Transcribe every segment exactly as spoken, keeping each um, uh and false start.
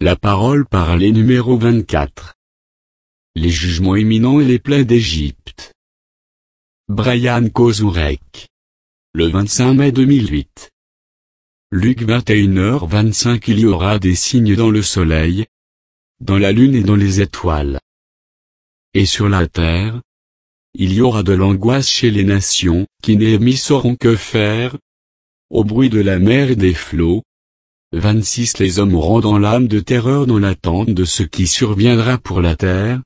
La parole parlée numéro vingt-quatre. Les jugements imminents et les plaies d'Égypte. Brian Kozourek. Le vingt-cinq mai deux mille huit. Luc vingt et une heures vingt-cinq. Il y aura des signes dans le soleil, dans la lune et dans les étoiles. Et sur la terre, il y aura de l'angoisse chez les nations, qui Néhémie sauront que faire. Au bruit de la mer et des flots. vingt-six. Les hommes auront dans l'âme de terreur dans l'attente de ce qui surviendra pour la terre,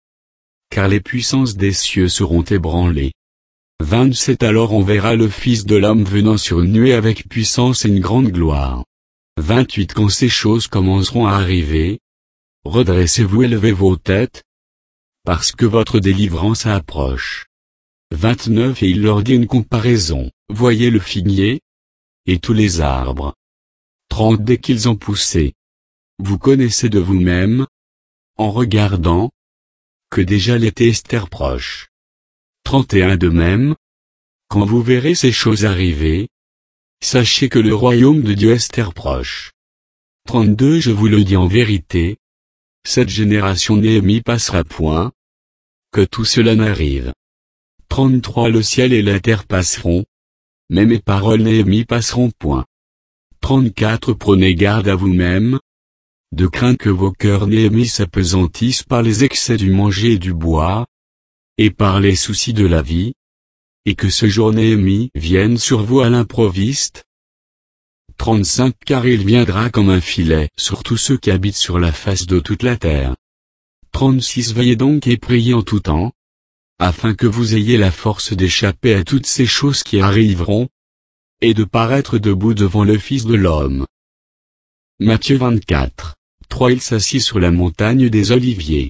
car les puissances des cieux seront ébranlées. vingt-sept. Alors on verra le Fils de l'homme venant sur une nuée avec puissance et une grande gloire. vingt-huit. Quand ces choses commenceront à arriver, redressez-vous et levez vos têtes, parce que votre délivrance approche. vingt-neuf. Et il leur dit une comparaison, voyez le figuier, et tous les arbres. trente. Dès qu'ils ont poussé, vous connaissez de vous-même, en regardant, que déjà l'été est proche. trente et un. De même, quand vous verrez ces choses arriver, sachez que le royaume de Dieu est proche. trente-deux. Je vous le dis en vérité, cette génération Néhémie passera point, que tout cela n'arrive. trente-trois. Le ciel et la terre passeront, mais mes paroles Néhémie passeront point. trente-quatre. Prenez garde à vous-même, de crainte que vos cœurs Néhémie s'apesantissent par les excès du manger et du boire, et par les soucis de la vie, et que ce jour Néhémie vienne sur vous à l'improviste. trente-cinq. Car il viendra comme un filet sur tous ceux qui habitent sur la face de toute la terre. trente-six. Veillez donc et priez en tout temps, afin que vous ayez la force d'échapper à toutes ces choses qui arriveront, et de paraître debout devant le Fils de l'homme. Matthieu vingt-quatre, trois. Il s'assit sur la montagne des Oliviers.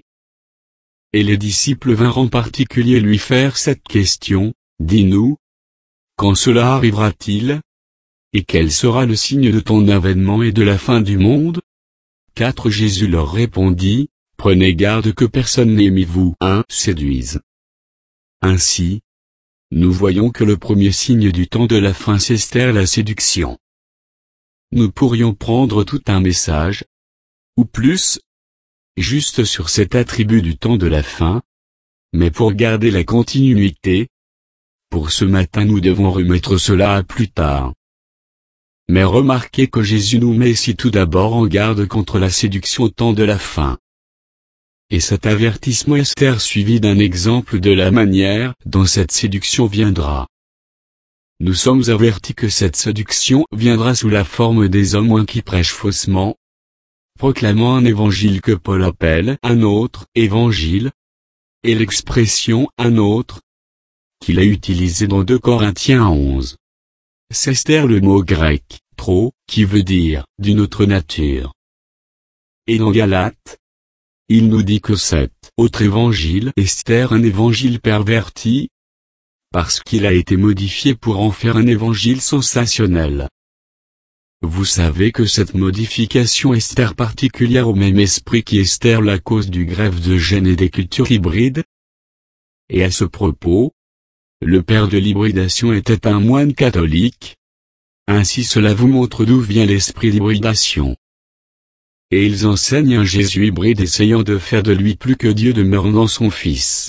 Et les disciples vinrent en particulier lui faire cette question, dis-nous, quand cela arrivera-t-il? Et quel sera le signe de ton avènement et de la fin du monde? quatre. Jésus leur répondit, prenez garde que personne n'aimez vous un séduise. Ainsi, nous voyons que le premier signe du temps de la fin c'est la séduction. Nous pourrions prendre tout un message, ou plus, juste sur cet attribut du temps de la fin, mais pour garder la continuité, pour ce matin nous devons remettre cela à plus tard. Mais remarquez que Jésus nous met ici tout d'abord en garde contre la séduction au temps de la fin. Et cet avertissement est suivi d'un exemple de la manière dont cette séduction viendra. Nous sommes avertis que cette séduction viendra sous la forme des hommes qui prêchent faussement, proclamant un évangile que Paul appelle un autre évangile, et l'expression un autre, qu'il a utilisée dans deux Corinthiens onze. C'est le mot grec, trop, qui veut dire d'une autre nature. Et dans Galates, il nous dit que cet autre évangile est un évangile perverti, parce qu'il a été modifié pour en faire un évangile sensationnel. Vous savez que cette modification est particulière au même esprit qui est la cause du greffe de gènes et des cultures hybrides. Et à ce propos, le père de l'hybridation était un moine catholique. Ainsi cela vous montre d'où vient l'esprit d'hybridation. Et ils enseignent un Jésus hybride essayant de faire de lui plus que Dieu demeure dans son Fils.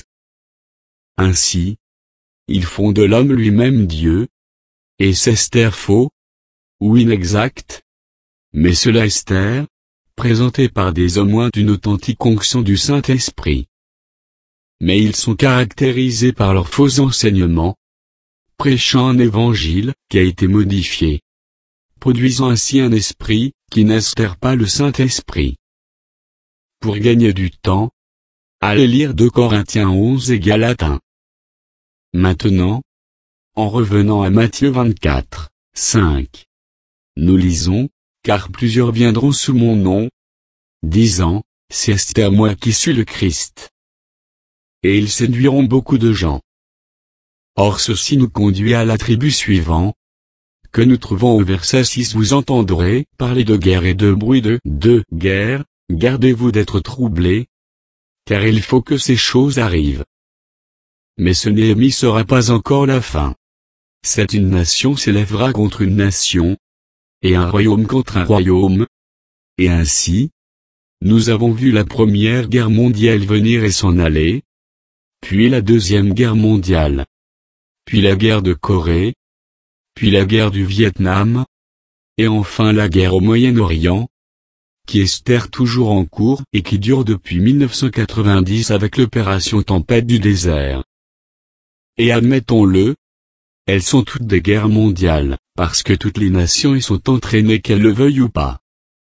Ainsi, ils font de l'homme lui-même Dieu, et c'est faux, ou inexact, mais cela est présenté par des hommes d'une authentique onction du Saint-Esprit. Mais ils sont caractérisés par leurs faux enseignements, prêchant un évangile qui a été modifié, produisant ainsi un esprit qui n'espère pas le Saint-Esprit. Pour gagner du temps, allez lire deux Corinthiens onze et Galates un. Maintenant, en revenant à Matthieu vingt-quatre, cinq, nous lisons, car plusieurs viendront sous mon nom, disant, c'est à moi qui suis le Christ. Et ils séduiront beaucoup de gens. Or ceci nous conduit à l'attribut suivant, que nous trouvons au verset six. Vous entendrez parler de guerre et de bruit de, de guerre, gardez-vous d'être troublés, car il faut que ces choses arrivent. Mais ce Néhémie sera pas encore la fin. C'est une nation s'élèvera contre une nation, et un royaume contre un royaume, et ainsi, nous avons vu la Première Guerre mondiale venir et s'en aller, puis la Deuxième Guerre mondiale, puis la guerre de Corée, puis la guerre du Vietnam, et enfin la guerre au Moyen-Orient, qui est toujours en cours et qui dure depuis mille neuf cent quatre-vingt-dix avec l'opération Tempête du désert. Et admettons-le, elles sont toutes des guerres mondiales, parce que toutes les nations y sont entraînées qu'elles le veuillent ou pas.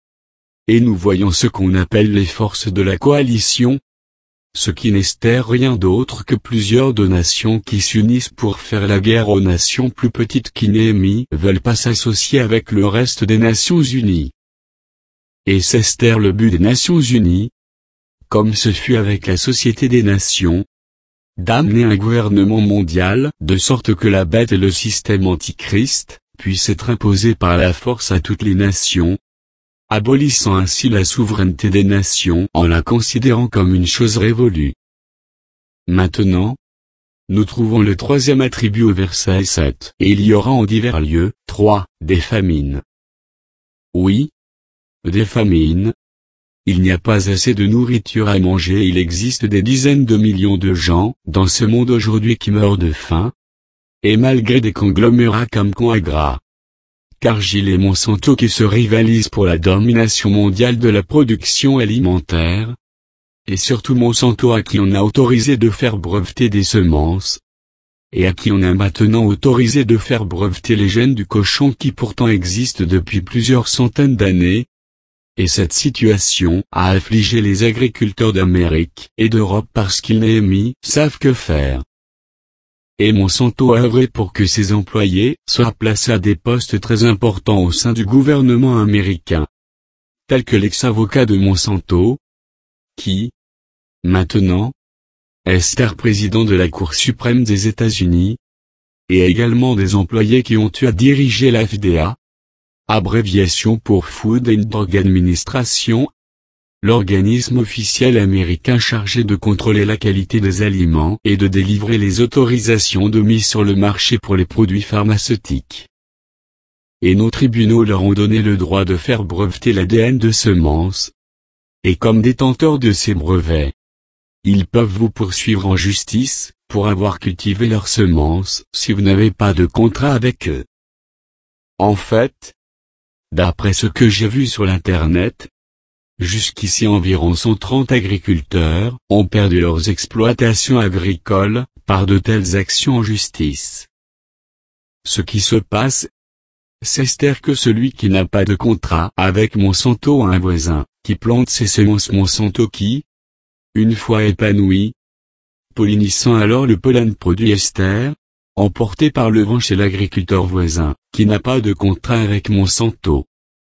Et nous voyons ce qu'on appelle les forces de la coalition, ce qui n'est rien d'autre que plusieurs de nations qui s'unissent pour faire la guerre aux nations plus petites qui Néhémie veulent pas s'associer avec le reste des Nations Unies. Et c'est le but des Nations Unies, comme ce fut avec la Société des Nations, d'amener un gouvernement mondial, de sorte que la bête et le système antichrist, puissent être imposés par la force à toutes les nations, abolissant ainsi la souveraineté des nations en la considérant comme une chose révolue. Maintenant, nous trouvons le troisième attribut au verset sept. Et il y aura en divers lieux, trois, des famines. Oui, des famines. Il n'y a pas assez de nourriture à manger et il existe des dizaines de millions de gens, dans ce monde aujourd'hui qui meurent de faim. Et malgré des conglomérats comme Coagra, Cargill et Monsanto qui se rivalisent pour la domination mondiale de la production alimentaire, et surtout Monsanto à qui on a autorisé de faire breveter des semences, et à qui on a maintenant autorisé de faire breveter les gènes du cochon qui pourtant existent depuis plusieurs centaines d'années. Et cette situation a affligé les agriculteurs d'Amérique et d'Europe parce qu'ils Néhémie savent que faire. Et Monsanto a œuvré pour que ses employés soient placés à des postes très importants au sein du gouvernement américain, tels que l'ex-avocat de Monsanto, qui, maintenant, est président de la Cour suprême des États-Unis, et également des employés qui ont eu à diriger la F D A, abréviation pour Food and Drug Administration, l'organisme officiel américain chargé de contrôler la qualité des aliments et de délivrer les autorisations de mise sur le marché pour les produits pharmaceutiques. Et nos tribunaux leur ont donné le droit de faire breveter l'A D N de semences. Et comme détenteurs de ces brevets, ils peuvent vous poursuivre en justice, pour avoir cultivé leurs semences, si vous n'avez pas de contrat avec eux. En fait, d'après ce que j'ai vu sur l'internet, jusqu'ici environ cent trente agriculteurs ont perdu leurs exploitations agricoles, par de telles actions en justice. Ce qui se passe, c'est que celui qui n'a pas de contrat avec Monsanto a un voisin, qui plante ses semences Monsanto qui, une fois épanoui, pollinisant alors le pollen produit ester, emporté par le vent chez l'agriculteur voisin, qui n'a pas de contrat avec Monsanto.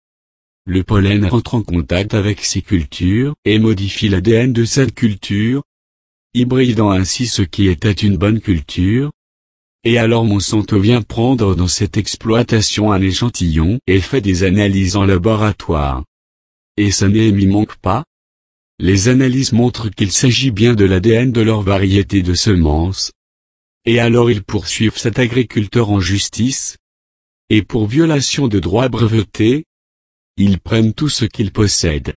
Le pollen rentre en contact avec ces cultures et modifie l'A D N de cette culture, hybridant ainsi ce qui était une bonne culture. Et alors Monsanto vient prendre dans cette exploitation un échantillon et fait des analyses en laboratoire. Et ça n'y manque pas. Les analyses montrent qu'il s'agit bien de l'A D N de leur variété de semences. Et alors ils poursuivent cet agriculteur en justice. Et pour violation de droits brevetés, ils prennent tout ce qu'ils possèdent.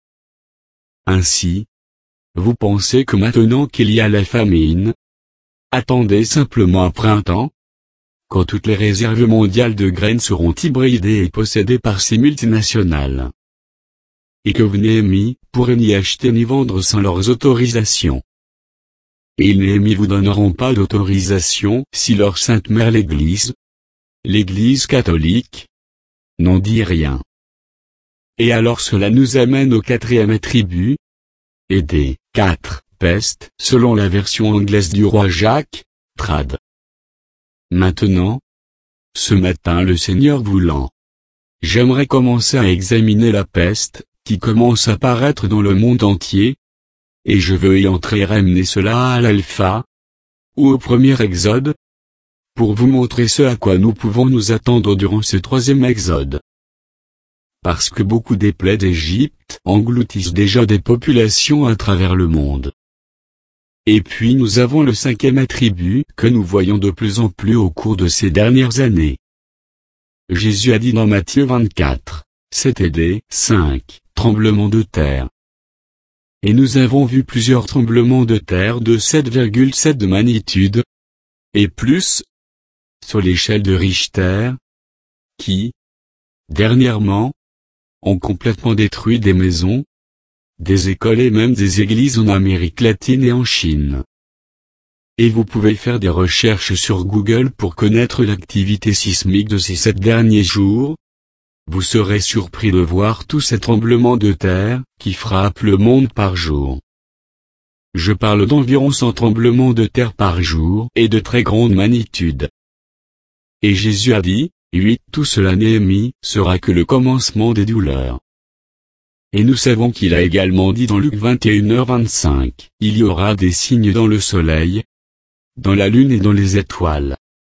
Ainsi, vous pensez que maintenant qu'il y a la famine, attendez simplement un printemps, quand toutes les réserves mondiales de graines seront hybridées et possédées par ces multinationales. Et que vous Néhémie pourrez ni acheter ni vendre sans leurs autorisations. Et Néhémie vous donneront pas d'autorisation si leur sainte mère l'Église, l'Église catholique, n'en dit rien. Et alors cela nous amène au quatrième attribut, et des quatre pestes, selon la version anglaise du roi Jacques, trad. Maintenant, ce matin le Seigneur voulant, j'aimerais commencer à examiner la peste, qui commence à paraître dans le monde entier, et je veux y entrer et ramener cela à l'alpha, ou au premier exode, pour vous montrer ce à quoi nous pouvons nous attendre durant ce troisième exode. Parce que beaucoup des plaies d'Égypte engloutissent déjà des populations à travers le monde. Et puis nous avons le cinquième attribut que nous voyons de plus en plus au cours de ces dernières années. Jésus a dit dans Matthieu vingt-quatre, sept et cinq, tremblement de terre. Et nous avons vu plusieurs tremblements de terre de sept virgule sept de magnitude, et plus, sur l'échelle de Richter, qui, dernièrement, ont complètement détruit des maisons, des écoles et même des églises en Amérique latine et en Chine. Et vous pouvez faire des recherches sur Google pour connaître l'activité sismique de ces sept derniers jours. Vous serez surpris de voir tous ces tremblements de terre, qui frappent le monde par jour. Je parle d'environ cent tremblements de terre par jour et de très grande magnitude. Et Jésus a dit, oui, tout cela Néhémie sera que le commencement des douleurs. Et nous savons qu'il a également dit dans Luc vingt et une heures vingt-cinq, il y aura des signes dans le soleil, dans la lune et dans les étoiles.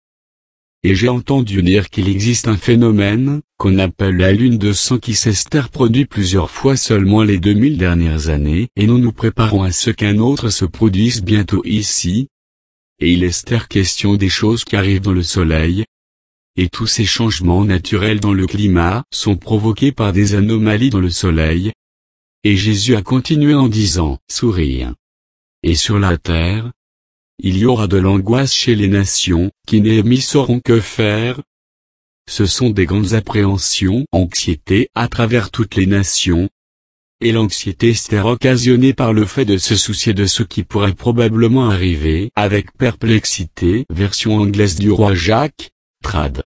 Et j'ai entendu dire qu'il existe un phénomène, qu'on appelle la lune de sang qui s'Esther produit plusieurs fois seulement les deux mille dernières années, et nous nous préparons à ce qu'un autre se produise bientôt ici. Et il est Esther question des choses qui arrivent dans le soleil. Et tous ces changements naturels dans le climat sont provoqués par des anomalies dans le soleil. Et Jésus a continué en disant, sourire. Et sur la terre, il y aura de l'angoisse chez les nations, qui Néhémie sauront que faire. Ce sont des grandes appréhensions, anxiété à travers toutes les nations. Et l'anxiété est occasionnée par le fait de se soucier de ce qui pourrait probablement arriver, avec perplexité, version anglaise du roi Jacques, trad.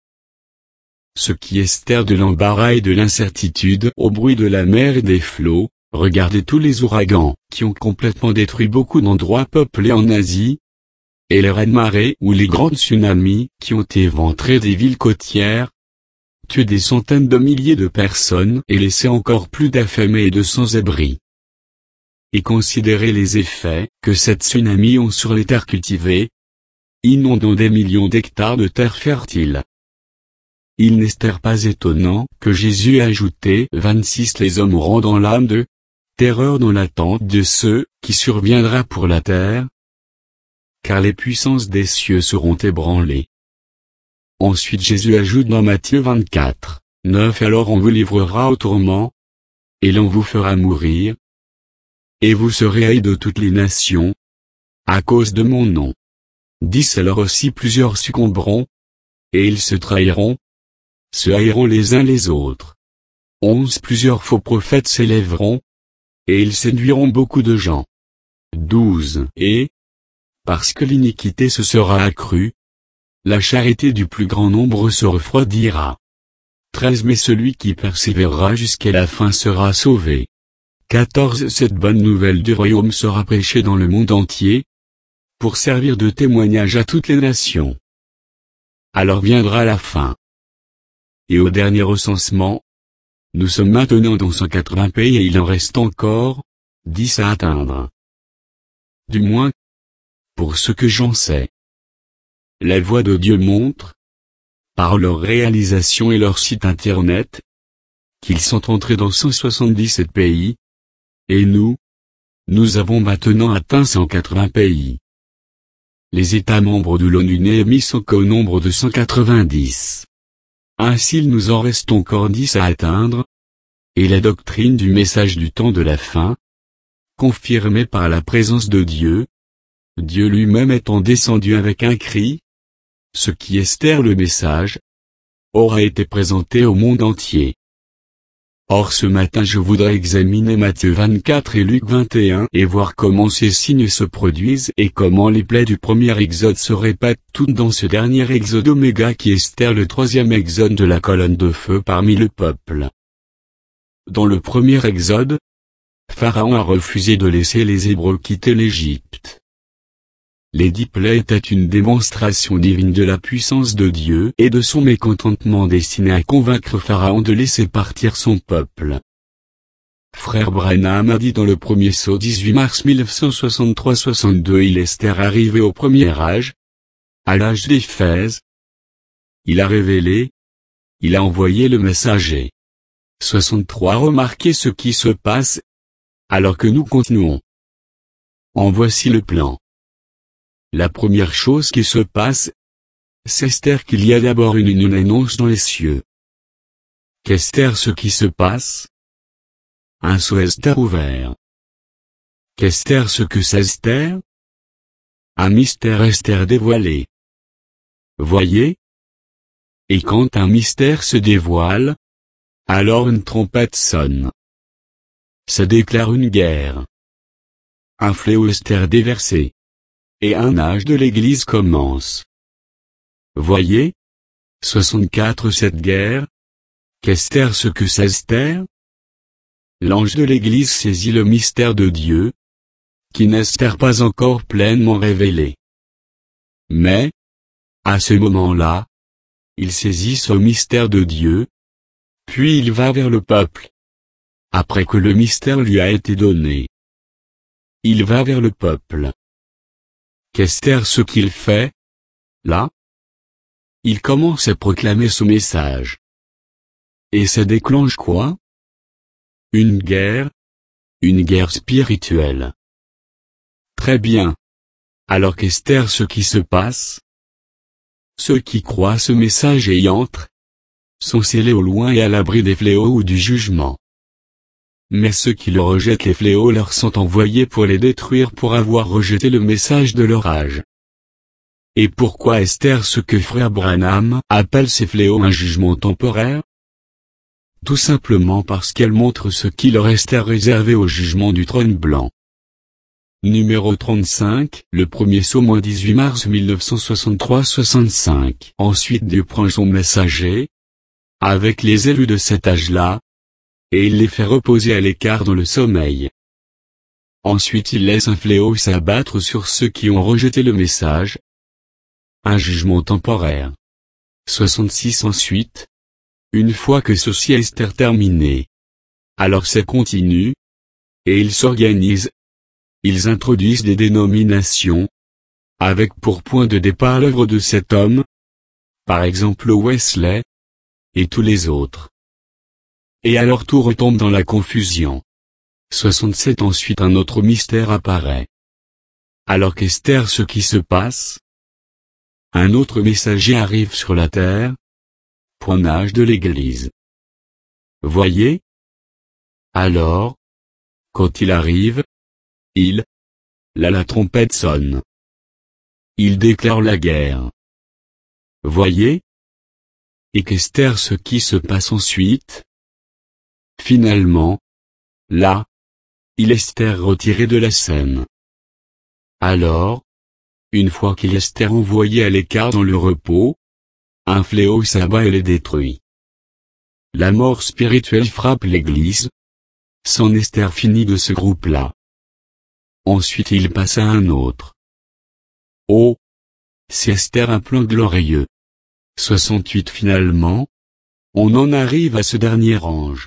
Ce qui Esther de l'embarras et de l'incertitude, au bruit de la mer et des flots. Regardez tous les ouragans, qui ont complètement détruit beaucoup d'endroits peuplés en Asie, et les raz-de-marée ou les grands tsunamis, qui ont éventré des villes côtières, tué des centaines de milliers de personnes et laissé encore plus d'affamés et de sans-abri. Et considérez les effets que ces tsunamis ont sur les terres cultivées, inondant des millions d'hectares de terres fertiles. Il n'est pas étonnant que Jésus ait ajouté vingt-six les hommes auront dans l'âme de terreur dans l'attente de ce qui surviendra pour la terre, car les puissances des cieux seront ébranlées. Ensuite Jésus ajoute dans Matthieu vingt-quatre, neuf alors on vous livrera au tourment, et l'on vous fera mourir, et vous serez haïs de toutes les nations, à cause de mon nom. dix alors aussi plusieurs succomberont, et ils se trahiront, se haïront les uns les autres. onze plusieurs faux prophètes s'élèveront, et ils séduiront beaucoup de gens. douze et, parce que l'iniquité se sera accrue, la charité du plus grand nombre se refroidira. treize mais celui qui persévérera jusqu'à la fin sera sauvé. quatorze Cette bonne nouvelle du royaume sera prêchée dans le monde entier, pour servir de témoignage à toutes les nations. Alors viendra la fin. Et au dernier recensement, nous sommes maintenant dans cent quatre-vingts pays et il en reste encore dix à atteindre. Du moins, pour ce que j'en sais. La voix de Dieu montre, par leur réalisation et leur site internet, qu'ils sont entrés dans cent soixante-dix-sept pays, et nous, nous avons maintenant atteint cent quatre-vingts pays. Les États membres de l'ONU Néhémie sont qu'au nombre de cent quatre-vingt-dix. Ainsi il nous en reste encore dix à atteindre, et la doctrine du message du temps de la fin, confirmée par la présence de Dieu, Dieu lui-même étant descendu avec un cri, ce qui Esther le message, aura été présenté au monde entier. Or ce matin je voudrais examiner Matthieu vingt-quatre et Luc vingt et un et voir comment ces signes se produisent et comment les plaies du premier exode se répètent toutes dans ce dernier exode oméga qui est Esther le troisième exode de la colonne de feu parmi le peuple. Dans le premier exode, Pharaon a refusé de laisser les Hébreux quitter l'Égypte. Les dix plaies étaient une démonstration divine de la puissance de Dieu et de son mécontentement destiné à convaincre Pharaon de laisser partir son peuple. Frère Branham a dit dans le premier sceau dix-huit mars mille neuf cent soixante-trois soixante-deux il Esther arrivé au premier âge, à l'âge d'Éphèse. Il a révélé, il a envoyé le messager. soixante-trois Remarquez ce qui se passe, alors que nous continuons. En voici le plan. La première chose qui se passe, c'est Esther qu'il y a d'abord une, une annonce dans les cieux. Qu'Esther ce qui se passe? Un sceau Esther ouvert. Qu'Esther ce que c'est Esther? Un mystère Esther dévoilé. Voyez? Et quand un mystère se dévoile, alors une trompette sonne. Ça déclare une guerre. Un fléau Esther déversé. Et un âge de l'Église commence. Voyez? soixante-quatre Cette guerre. Qu'Esther ce que c'est Esther? L'ange de l'Église saisit le mystère de Dieu, qui n'Esther pas encore pleinement révélé. Mais, à ce moment-là, il saisit ce mystère de Dieu, puis il va vers le peuple. Après que le mystère lui a été donné, il va vers le peuple. Qu'Esther ce qu'il fait, là? Il commence à proclamer ce message. Et ça déclenche quoi? Une guerre? Une guerre spirituelle. Très bien. Alors qu'Esther ce qui se passe? Ceux qui croient ce message et y entrent, sont scellés au loin et à l'abri des fléaux ou du jugement. Mais ceux qui le rejettent les fléaux leur sont envoyés pour les détruire pour avoir rejeté le message de leur âge. Et pourquoi Esther ce que frère Branham appelle ces fléaux un jugement temporaire? Tout simplement parce qu'elle montre ce qui leur restait réservé au jugement du trône blanc. Numéro trente-cinq, le premier psaume dix-huit mars mille neuf cent soixante-trois soixante-cinq. Ensuite Dieu prend son messager, avec les élus de cet âge-là, et il les fait reposer à l'écart dans le sommeil. Ensuite il laisse un fléau s'abattre sur ceux qui ont rejeté le message. Un jugement temporaire. soixante-six Ensuite, une fois que ceci est terminé, alors ça continue, et ils s'organisent. Ils introduisent des dénominations, avec pour point de départ l'œuvre de cet homme, par exemple Wesley, et tous les autres. Et alors tout retombe dans la confusion. soixante-sept Ensuite un autre mystère apparaît. Alors qu'Esther ce qui se passe? Un autre messager arrive sur la terre. Point âge de l'Église. Voyez? Alors, quand il arrive, il, là la trompette sonne. Il déclare la guerre. Voyez? Et qu'Esther ce qui se passe ensuite? Finalement, là, il est Esther retiré de la scène. Alors, une fois qu'il est Esther envoyé à l'écart dans le repos, un fléau s'abat et les détruit. La mort spirituelle frappe l'Église. Son Esther finit de ce groupe-là. Ensuite il passe à un autre. Oh! C'est Esther un plan glorieux. soixante-huit Finalement, on en arrive à ce dernier ange.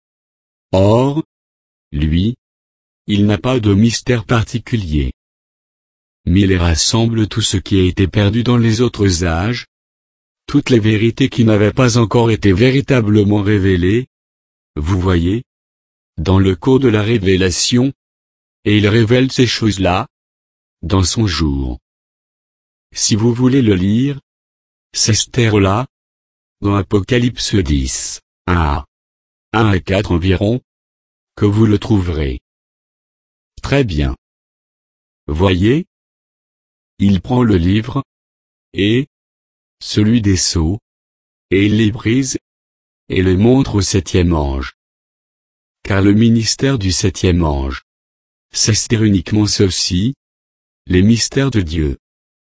Or, lui, il n'a pas de mystère particulier. Mais il rassemble tout ce qui a été perdu dans les autres âges, toutes les vérités qui n'avaient pas encore été véritablement révélées. Vous voyez? Dans le cours de la révélation, et il révèle ces choses-là, dans son jour. Si vous voulez le lire, c'est Esther-là, dans Apocalypse dix, un à un à quatre environ, que vous le trouverez. Très bien. Voyez? Il prend le livre, et, celui des sceaux, et il les brise, et les montre au septième ange. Car le ministère du septième ange, c'est uniquement ceci, les mystères de Dieu.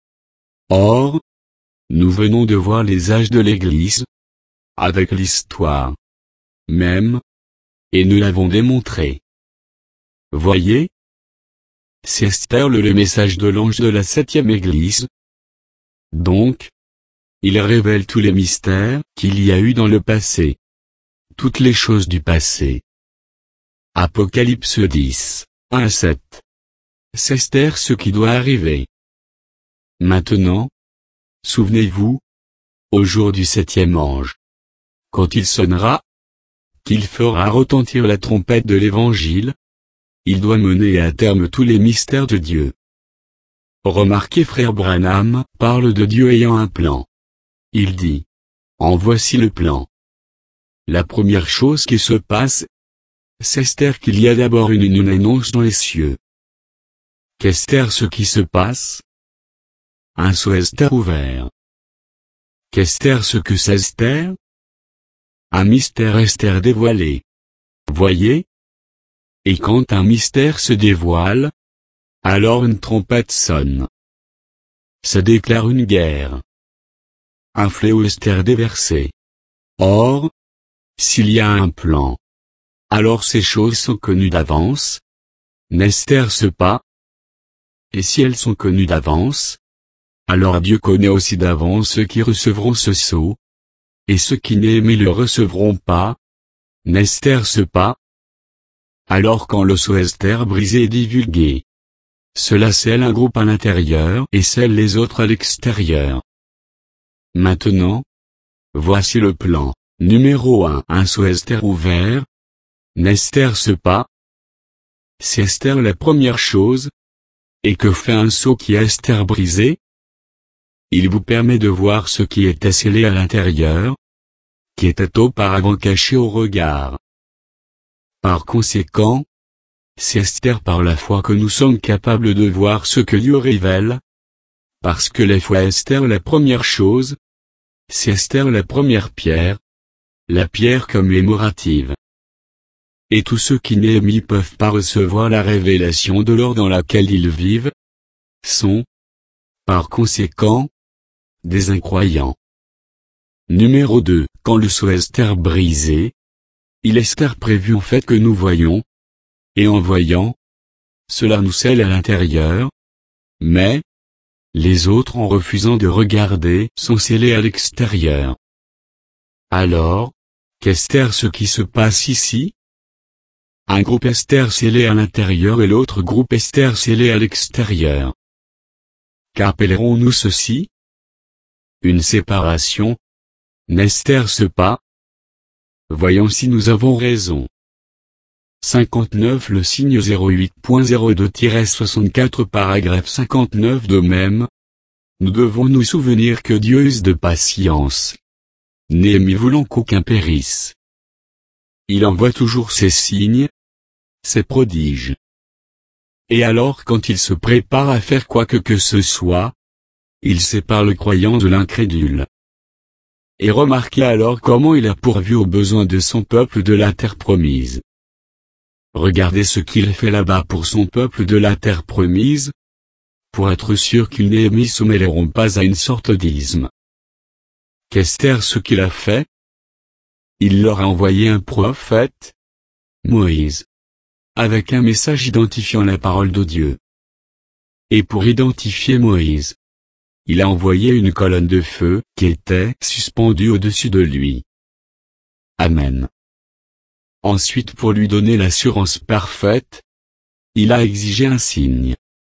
Or, nous venons de voir les âges de l'Église, avec l'histoire même, et nous l'avons démontré. Voyez? C'est Esther le, le message de l'ange de la septième Église. Donc, il révèle tous les mystères qu'il y a eu dans le passé. Toutes les choses du passé. Apocalypse dix, un à sept. C'est Esther ce qui doit arriver. Maintenant, souvenez-vous, au jour du septième ange, quand il sonnera, qu'il fera retentir la trompette de l'Évangile, il doit mener à terme tous les mystères de Dieu. Remarquez frère Branham parle de Dieu ayant un plan. Il dit, en voici le plan. La première chose qui se passe, c'est Esther qu'il y a d'abord une, une annonce dans les cieux. Qu'Esther ce qui se passe? Un sceau Esther ouvert. Qu'Esther ce que c'est Esther? Un mystère Esther dévoilé. Voyez? Et quand un mystère se dévoile, alors une trompette sonne. Ça déclare une guerre. Un fléau Esther déversé. Or, s'il y a un plan, alors ces choses sont connues d'avance, n'Esther-ce pas? Et si elles sont connues d'avance, alors Dieu connaît aussi d'avance ceux qui recevront ce sceau, et ceux qui n'aiment le recevront pas, n'Esther-ce pas? Alors quand le sceau Esther brisé est divulgué, cela scelle un groupe à l'intérieur et scelle les autres à l'extérieur. Maintenant, voici le plan. Numéro un. Un sceau Esther ouvert. N'Esther-ce pas? C'est Esther la première chose. Et que fait un sceau qui est Esther brisé? Il vous permet de voir ce qui était scellé à l'intérieur, qui était auparavant caché au regard. Par conséquent, c'est Esther par la foi que nous sommes capables de voir ce que Dieu révèle, parce que la foi est Esther la première chose, c'est Esther la première pierre, la pierre comme mémorative. Et tous ceux qui n'aiment peuvent pas recevoir la révélation de l'or dans laquelle ils vivent, sont, par conséquent, des incroyants. Numéro deux. Quand le sceau Esther brisé, il est Esther prévu en fait que nous voyons, et en voyant, cela nous scelle à l'intérieur, mais, les autres en refusant de regarder sont scellés à l'extérieur. Alors, qu'Esther ce qui se passe ici? Un groupe Esther scellé à l'intérieur et l'autre groupe Esther scellé à l'extérieur. Qu'appellerons-nous ceci? Une séparation. N'Esther-ce pas? Voyons si nous avons raison. cinquante-neuf Le signe zéro huit point zéro deux soixante-quatre paragraphe cinquante-neuf De même, nous devons nous souvenir que Dieu use de patience. Néhémie voulant qu'aucun périsse. Il envoie toujours ses signes, ses prodiges. Et alors quand il se prépare à faire quoi que que ce soit, il sépare le croyant de l'incrédule. Et remarquez alors comment il a pourvu aux besoins de son peuple de la terre promise. Regardez ce qu'il fait là-bas pour son peuple de la terre promise, pour être sûr qu'ils ne se mêleront pas à une sorte d'isme. Qu'Esther ce qu'il a fait? Il leur a envoyé un prophète, Moïse, avec un message identifiant la parole de Dieu. Et pour identifier Moïse, il a envoyé une colonne de feu qui était suspendue au-dessus de lui. Amen. Ensuite pour lui donner l'assurance parfaite, il a exigé un signe.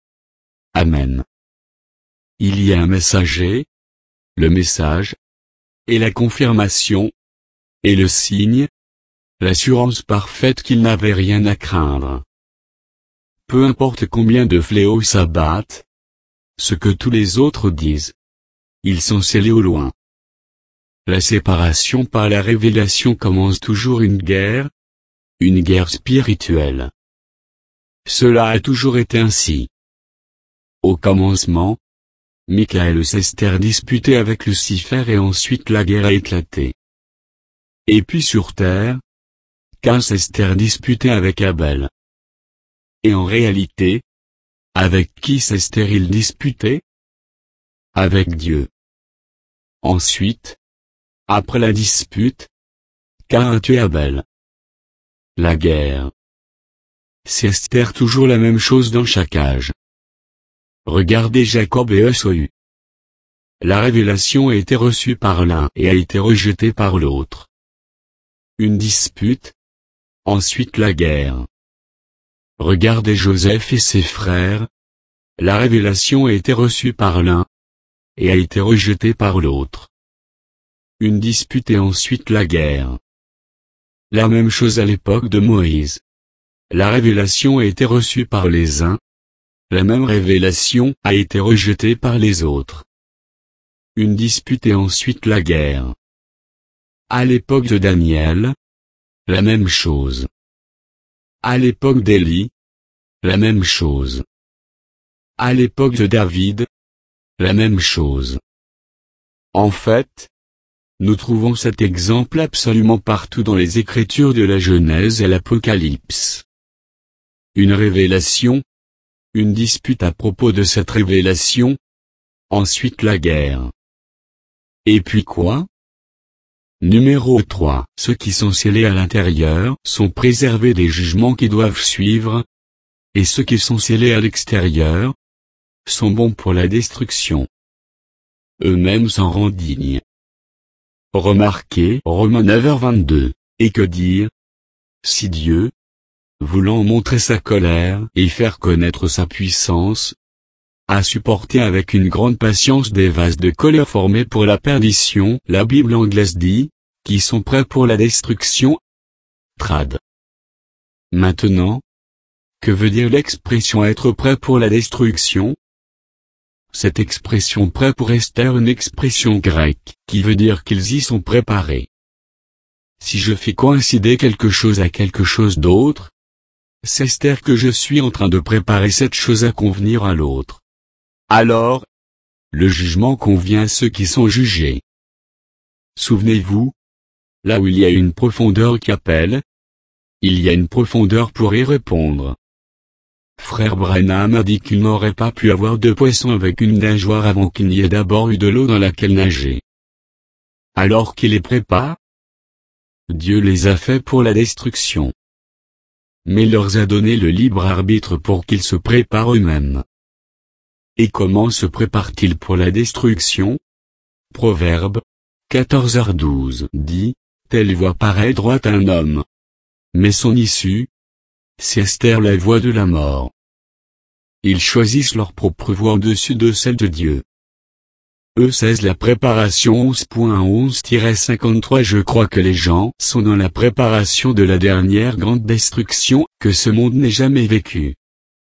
Amen. Il y a un messager, le message, et la confirmation, et le signe, l'assurance parfaite qu'il n'avait rien à craindre. Peu importe combien de fléaux s'abattent, ce que tous les autres disent, ils sont scellés au loin. La séparation par la révélation commence toujours une guerre, une guerre spirituelle. Cela a toujours été ainsi. Au commencement, Michael et Esther disputaient avec Lucifer et ensuite la guerre a éclaté. Et puis sur terre, Caïn et Esther disputaient avec Abel. Et en réalité, avec qui Esther il disputait? Avec Dieu. Ensuite, après la dispute, Caïn a tué Abel. La guerre. C'est Esther toujours la même chose dans chaque âge. Regardez Jacob et Ésaü. La révélation a été reçue par l'un et a été rejetée par l'autre. Une dispute. Ensuite la guerre. Regardez Joseph et ses frères. La révélation a été reçue par l'un et a été rejetée par l'autre. Une dispute et ensuite la guerre. La même chose à l'époque de Moïse. La révélation a été reçue par les uns. La même révélation a été rejetée par les autres. Une dispute et ensuite la guerre. À l'époque de Daniel, la même chose. À l'époque d'Élie, la même chose. À l'époque de David, la même chose. En fait, nous trouvons cet exemple absolument partout dans les Écritures de la Genèse et l'Apocalypse. Une révélation, une dispute à propos de cette révélation, ensuite la guerre. Et puis quoi? Numéro trois. Ceux qui sont scellés à l'intérieur sont préservés des jugements qui doivent suivre, et ceux qui sont scellés à l'extérieur sont bons pour la destruction. Eux-mêmes s'en rendent dignes. Remarquez Romains neuf heures vingt-deux. Et que dire? Si Dieu, voulant montrer sa colère et faire connaître sa puissance, a supporté avec une grande patience des vases de colère formés pour la perdition, la Bible anglaise dit, qui sont prêts pour la destruction. Trad. Maintenant, que veut dire l'expression être prêt pour la destruction? Cette expression prêt pour Esther est une expression grecque, qui veut dire qu'ils y sont préparés. Si je fais coïncider quelque chose à quelque chose d'autre, c'est Esther que je suis en train de préparer cette chose à convenir à l'autre. Alors, le jugement convient à ceux qui sont jugés. Souvenez-vous, là où il y a une profondeur qui appelle, il y a une profondeur pour y répondre. Frère Branham a dit qu'il n'aurait pas pu avoir de poisson avec une nageoire avant qu'il n'y ait d'abord eu de l'eau dans laquelle nager. Alors qu'il les prépare, Dieu les a faits pour la destruction. Mais leur a donné le libre arbitre pour qu'ils se préparent eux-mêmes. Et comment se préparent-ils pour la destruction? Proverbe, quatorze heures douze dit, telle voie paraît droite à un homme. Mais son issue, c'est Esther la voie de la mort. Ils choisissent leur propre voie au-dessus de celle de Dieu. E seize La préparation onze point onze tiret cinquante-trois Je crois que les gens sont dans la préparation de la dernière grande destruction que ce monde n'ait jamais vécue.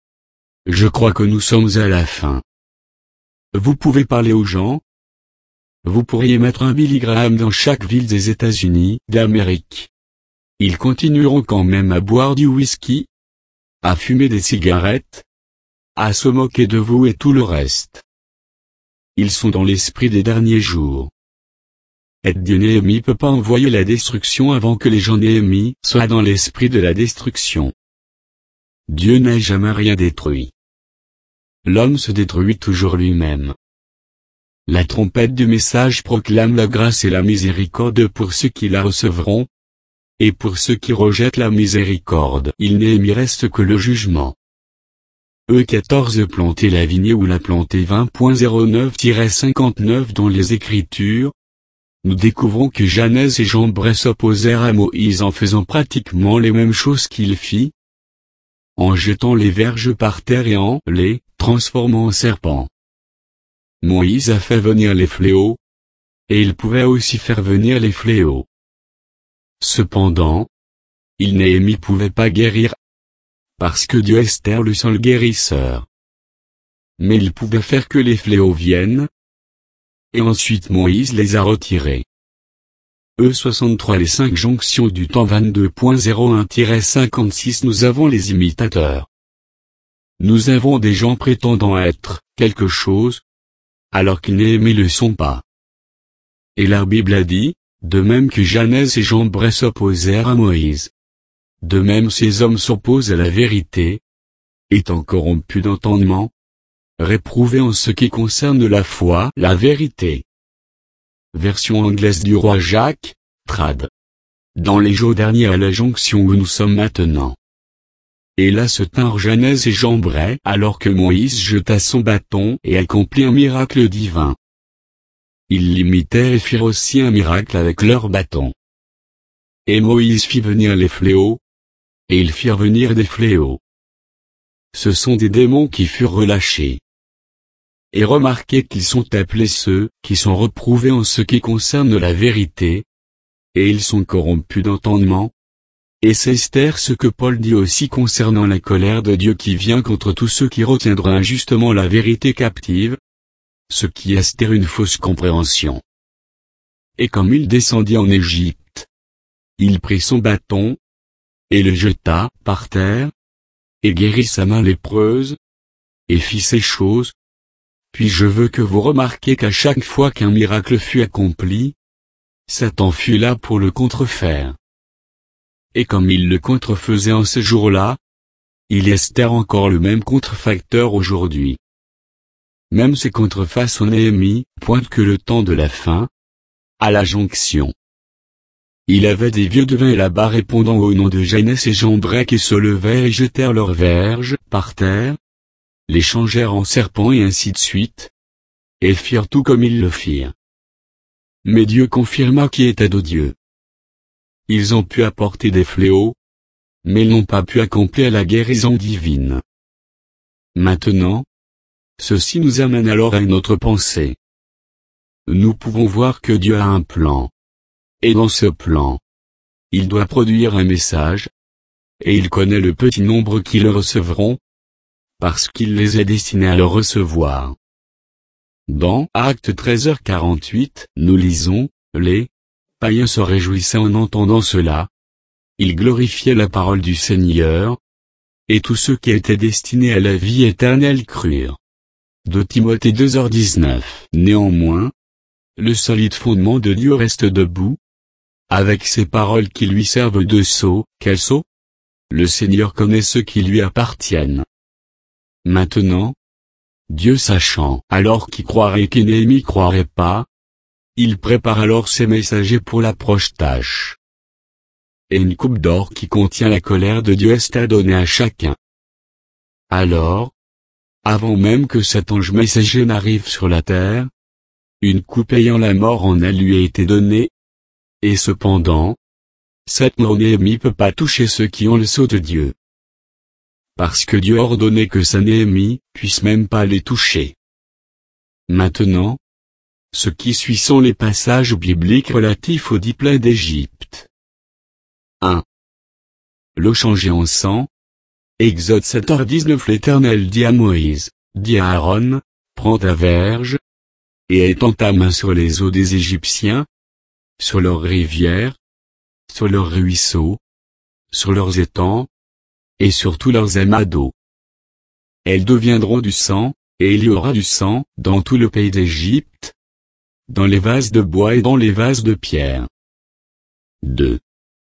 Je crois que nous sommes à la fin. Vous pouvez parler aux gens. Vous pourriez mettre un Billy Graham dans chaque ville des États-Unis d'Amérique. Ils continueront quand même à boire du whisky, à fumer des cigarettes, à se moquer de vous et tout le reste. Ils sont dans l'esprit des derniers jours. Et Dieu Néhémie peut pas envoyer la destruction avant que les gens Néhémie soient dans l'esprit de la destruction. Dieu n'a jamais rien détruit. L'homme se détruit toujours lui-même. La trompette du message proclame la grâce et la miséricorde pour ceux qui la recevront. Et pour ceux qui rejettent la miséricorde, il n'y reste que le jugement. E quatorze Planter la vigne ou la planter vingt point zéro neuf tiret cinquante-neuf Dans les Écritures, nous découvrons que Janès et Jambres s'opposèrent à Moïse en faisant pratiquement les mêmes choses qu'il fit, en jetant les verges par terre et en les transformant en serpents. Moïse a fait venir les fléaux, et il pouvait aussi faire venir les fléaux. Cependant, il Néhémie pouvait pas guérir, parce que Dieu est Esther le seul guérisseur. Mais il pouvait faire que les fléaux viennent, et ensuite Moïse les a retirés. E soixante-trois Les cinq jonctions du temps vingt-deux point zéro un tiret cinquante-six Nous avons les imitateurs. Nous avons des gens prétendant être quelque chose, alors qu'ils Néhémie le sont pas. Et la Bible a dit, de même que Janès et Jambres s'opposèrent à Moïse. De même ces hommes s'opposent à la vérité, étant corrompus d'entendement, réprouvés en ce qui concerne la foi, la vérité. Version anglaise du roi Jacques, trad. Dans les jours derniers à la jonction où nous sommes maintenant. Et là se tinrent Janès et Jambres alors que Moïse jeta son bâton et accomplit un miracle divin. Ils l'imitèrent et firent aussi un miracle avec leur bâton. Et Moïse fit venir les fléaux, et ils firent venir des fléaux. Ce sont des démons qui furent relâchés. Et remarquez qu'ils sont appelés ceux qui sont reprouvés en ce qui concerne la vérité, et ils sont corrompus d'entendement. Et c'est Esther ce que Paul dit aussi concernant la colère de Dieu qui vient contre tous ceux qui retiendront injustement la vérité captive, ce qui est Esther une fausse compréhension. Et comme il descendit en Égypte, il prit son bâton, et le jeta par terre, et guérit sa main lépreuse, et fit ces choses. Puis je veux que vous remarquiez qu'à chaque fois qu'un miracle fut accompli, Satan fut là pour le contrefaire. Et comme il le contrefaisait en ce jour-là, il espère encore le même contrefacteur aujourd'hui. Même ces contrefaçons Néhémie pointent que le temps de la fin, à la jonction. Il avait des vieux devins là-bas répondant au nom de Jannes et Jambrek et se levèrent et jetèrent leurs verges par terre, les changèrent en serpents et ainsi de suite, et firent tout comme ils le firent. Mais Dieu confirma qui était de Dieu. Ils ont pu apporter des fléaux, mais ils n'ont pas pu accomplir la guérison divine. Maintenant, ceci nous amène alors à une autre pensée. Nous pouvons voir que Dieu a un plan. Et dans ce plan, il doit produire un message, et il connaît le petit nombre qui le recevront, parce qu'il les a destinés à le recevoir. Dans Actes treize heures quarante-huit, nous lisons, les païens se réjouissaient en entendant cela, ils glorifiaient la parole du Seigneur, et tous ceux qui étaient destinés à la vie éternelle crurent. deux Timothée deux heures dix-neuf. Néanmoins, le solide fondement de Dieu reste debout, avec ces paroles qui lui servent de sceau. Quel sceau? Le Seigneur connaît ceux qui lui appartiennent. Maintenant, Dieu sachant alors qui croirait et qui Néhémie croirait pas, il prépare alors ses messagers pour l'approche tâche. Et une coupe d'or qui contient la colère de Dieu est à donner à chacun. Alors, avant même que cet ange messager n'arrive sur la terre, une coupe ayant la mort en elle lui a été donnée, et cependant, cette mort Néhémie peut pas toucher ceux qui ont le sceau de Dieu. Parce que Dieu a ordonné que sa Néhémie puisse même pas les toucher. Maintenant, ce qui suit sont les passages bibliques relatifs aux dix plaies d'Égypte. un. L'eau changée en sang. Exode sept heures dix-neuf. L'Éternel dit à Moïse, dit à Aaron, prends ta verge, et étends ta main sur les eaux des Égyptiens, sur leurs rivières, sur leurs ruisseaux, sur leurs étangs, et sur tous leurs amas d'eau. Elles deviendront du sang, et il y aura du sang dans tout le pays d'Égypte, dans les vases de bois et dans les vases de pierre. deux.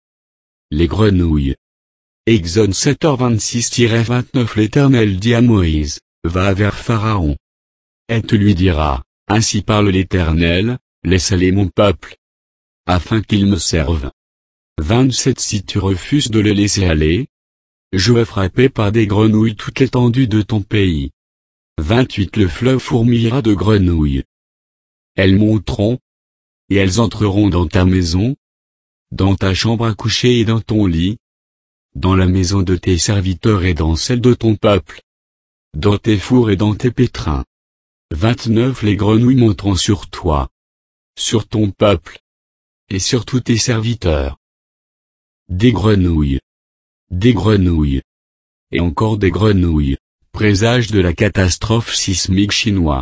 Les grenouilles. Exode sept heures vingt-six vingt-neuf. L'Éternel dit à Moïse, va vers Pharaon. Et tu lui diras, ainsi parle l'Éternel, laisse aller mon peuple, afin qu'il me serve. vingt-sept. Si tu refuses de le laisser aller, je vais frapper par des grenouilles toute l'étendue de ton pays. vingt-huit. Le fleuve fourmillera de grenouilles. Elles monteront, et elles entreront dans ta maison, dans ta chambre à coucher et dans ton lit, dans la maison de tes serviteurs et dans celle de ton peuple, dans tes fours et dans tes pétrins. vingt-neuf. Les grenouilles monteront sur toi, sur ton peuple, et sur tous tes serviteurs. Des grenouilles. Des grenouilles. Et encore des grenouilles, présage de la catastrophe sismique chinoise.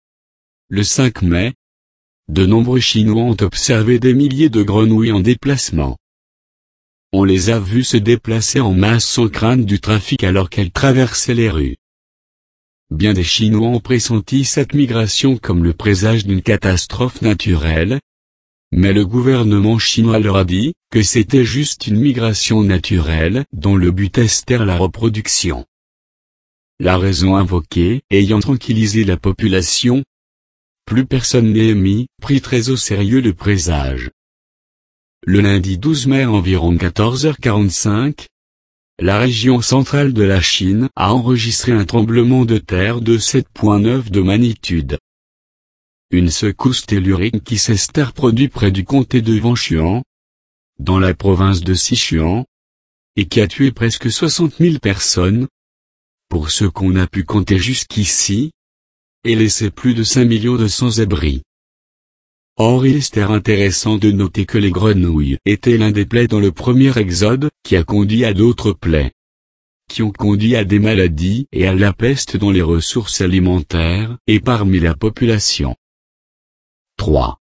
Le cinq mai, de nombreux Chinois ont observé des milliers de grenouilles en déplacement. On les a vues se déplacer en masse sans crainte du trafic alors qu'elles traversaient les rues. Bien des Chinois ont pressenti cette migration comme le présage d'une catastrophe naturelle, mais le gouvernement chinois leur a dit que c'était juste une migration naturelle dont le but était la reproduction. La raison invoquée ayant tranquillisé la population, plus personne Néhémie prit très au sérieux le présage. Le lundi douze mai à environ quatorze heures quarante-cinq, la région centrale de la Chine a enregistré un tremblement de terre de sept virgule neuf de magnitude. Une secousse tellurique qui s'est produit près du comté de Wenchuan, dans la province de Sichuan, et qui a tué presque soixante mille personnes, pour ce qu'on a pu compter jusqu'ici, et laissé plus de cinq millions de sans-abri. Or il est intéressant de noter que les grenouilles étaient l'un des plaies dans le premier exode, qui a conduit à d'autres plaies, qui ont conduit à des maladies et à la peste dans les ressources alimentaires et parmi la population. trois.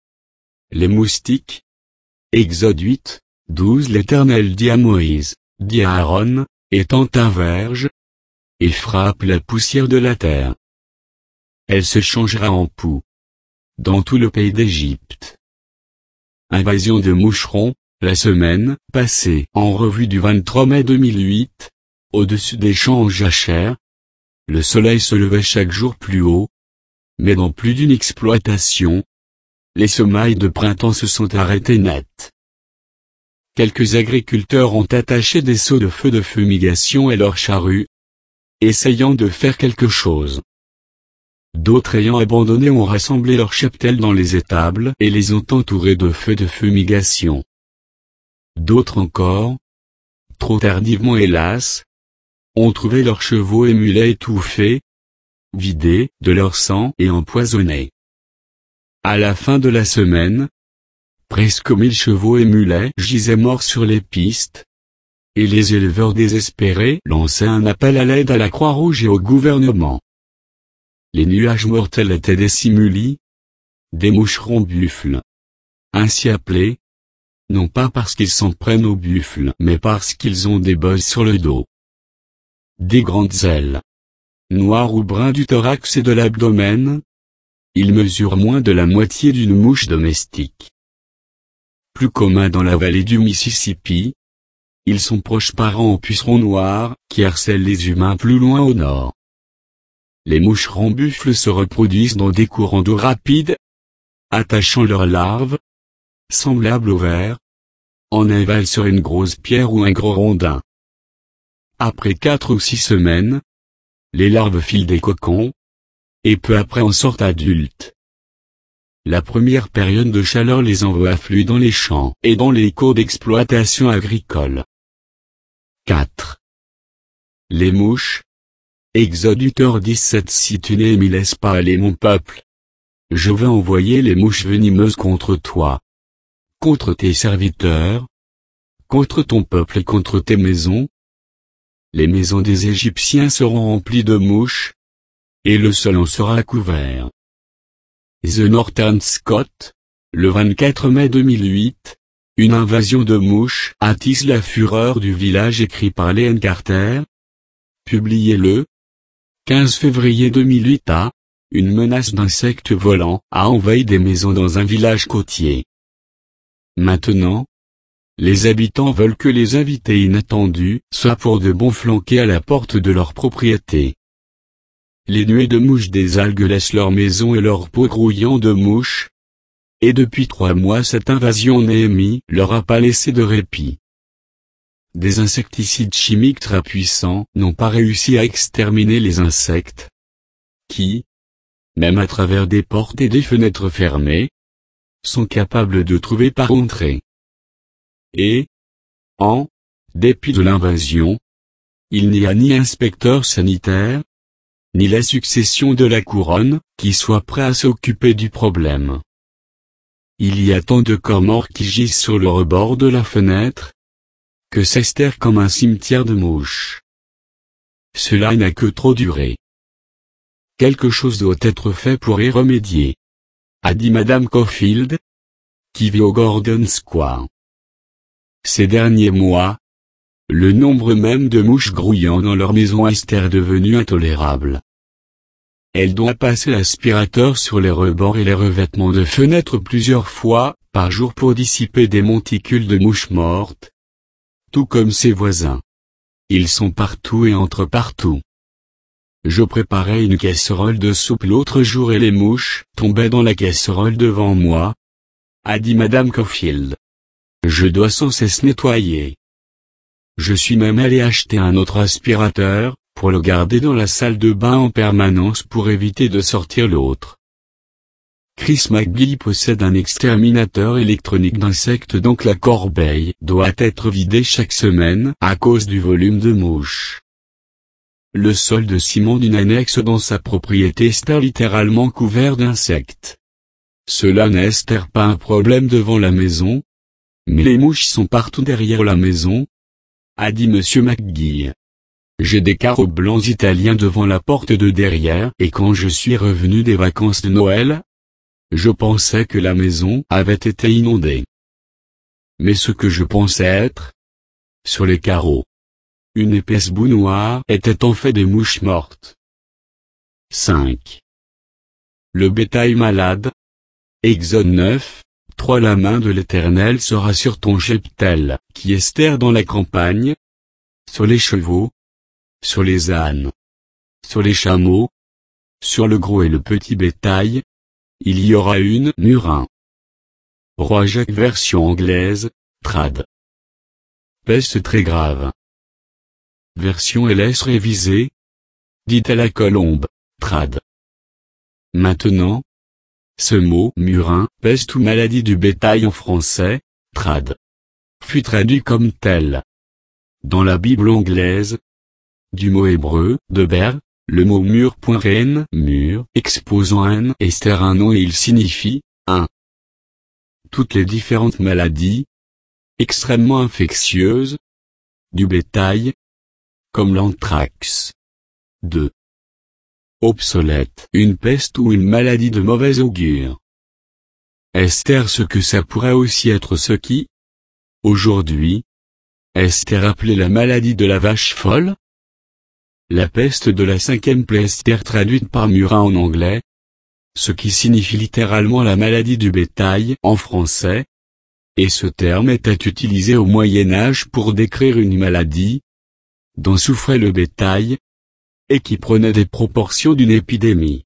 Les moustiques. Exode huit, douze. L'Éternel dit à Moïse, dit à Aaron, étends ta verge, et frappe la poussière de la terre. Elle se changera en poux. Dans tout le pays d'Égypte. Invasion de moucherons, la semaine passée en revue du vingt-trois mai deux mille huit, au-dessus des champs en jachère. Le soleil se levait chaque jour plus haut. Mais dans plus d'une exploitation, les semailles de printemps se sont arrêtées net. Quelques agriculteurs ont attaché des seaux de feu de fumigation à leurs charrues, essayant de faire quelque chose. D'autres ayant abandonné ont rassemblé leurs cheptels dans les étables et les ont entourés de feux de fumigation. D'autres encore, trop tardivement hélas, ont trouvé leurs chevaux et mulets étouffés, vidés de leur sang et empoisonnés. À la fin de la semaine, presque mille chevaux et mulets gisaient morts sur les pistes, et les éleveurs désespérés lançaient un appel à l'aide à la Croix-Rouge et au gouvernement. Les nuages mortels étaient des simulis, des moucherons buffles. Ainsi appelés, non pas parce qu'ils s'en prennent aux buffles, mais parce qu'ils ont des bosses sur le dos. Des grandes ailes, noires ou bruns du thorax et de l'abdomen. Ils mesurent moins de la moitié d'une mouche domestique. Plus communs dans la vallée du Mississippi, ils sont proches parents aux pucerons noirs, qui harcèlent les humains plus loin au nord. Les moucherons buffles se reproduisent dans des courants d'eau rapides, attachant leurs larves, semblables aux vers, en aval sur une grosse pierre ou un gros rondin. Après quatre ou six semaines, les larves filent des cocons, et peu après en sortent adultes. La première période de chaleur les envoie affluer dans les champs et dans les cours d'exploitation agricole. quatre. Les mouches. Exode huit heures dix-sept. Si tu ne m'y laisses pas aller mon peuple, je vais envoyer les mouches venimeuses contre toi, contre tes serviteurs, contre ton peuple et contre tes maisons. Les maisons des Égyptiens seront remplies de mouches, et le sol en sera couvert. The Northern Scot, le vingt-quatre mai deux mille huit, une invasion de mouches attise la fureur du village écrit par Léon Carter. Publié le quinze février deux mille huit à, une menace d'insectes volants a envahi des maisons dans un village côtier. Maintenant, les habitants veulent que les invités inattendus soient pour de bon flanqués à la porte de leur propriété. Les nuées de mouches des algues laissent leurs maisons et leurs peaux grouillant de mouches. Et depuis trois mois cette invasion Néhémie leur a pas laissé de répit. Des insecticides chimiques très puissants n'ont pas réussi à exterminer les insectes, qui, même à travers des portes et des fenêtres fermées, sont capables de trouver par entrée. Et, en dépit de l'invasion, il n'y a ni inspecteur sanitaire, ni la succession de la couronne, qui soit prêt à s'occuper du problème. Il y a tant de corps morts qui gisent sur le rebord de la fenêtre, que s'estère comme un cimetière de mouches. Cela n'a que trop duré. Quelque chose doit être fait pour y remédier, a dit Madame Caulfield, qui vit au Gordon Square. Ces derniers mois, le nombre même de mouches grouillant dans leur maison est devenu intolérable. Elle doit passer l'aspirateur sur les rebords et les revêtements de fenêtres plusieurs fois par jour pour dissiper des monticules de mouches mortes, tout comme ses voisins. Ils sont partout et entrent partout. Je préparais une casserole de soupe l'autre jour et les mouches tombaient dans la casserole devant moi, a dit Madame Caulfield. Je dois sans cesse nettoyer. Je suis même allé acheter un autre aspirateur, pour le garder dans la salle de bain en permanence pour éviter de sortir l'autre. Chris McGee possède un exterminateur électronique d'insectes donc la corbeille doit être vidée chaque semaine à cause du volume de mouches. Le sol de ciment d'une annexe dans sa propriété est littéralement couvert d'insectes. Cela n'est pas un problème devant la maison, mais les mouches sont partout derrière la maison, a dit Monsieur McGee. J'ai des carreaux blancs italiens devant la porte de derrière et quand je suis revenu des vacances de Noël, je pensais que la maison avait été inondée. Mais ce que je pensais être, sur les carreaux, Une épaisse boue noire était en fait des mouches mortes. cinq. Le bétail malade. Exode neuf, trois La main de l'Éternel sera sur ton cheptel, qui estère dans la campagne, sur les chevaux, sur les ânes, sur les chameaux, sur le gros et le petit bétail, il y aura une murin. Roi Jacques version anglaise, trad. Peste très grave. Version L S révisée. Dit à la colombe, trad. Maintenant, ce mot murin, peste ou maladie du bétail en français, trad, fut traduit comme tel. Dans la Bible anglaise, du mot hébreu, de ber, le mot mur.ren, mur, exposant un ester un nom et il signifie, un. Toutes les différentes maladies, extrêmement infectieuses, du bétail, comme l'anthrax. deux. Obsolète, une peste ou une maladie de mauvais augure. Esther ce que ça pourrait aussi être ce qui, aujourd'hui, Esther appelée la maladie de la vache folle. La peste de la cinquième plaie Esther traduite par murin en anglais, ce qui signifie littéralement la maladie du bétail en français, et ce terme était utilisé au Moyen Âge pour décrire une maladie dont souffrait le bétail, et qui prenait des proportions d'une épidémie.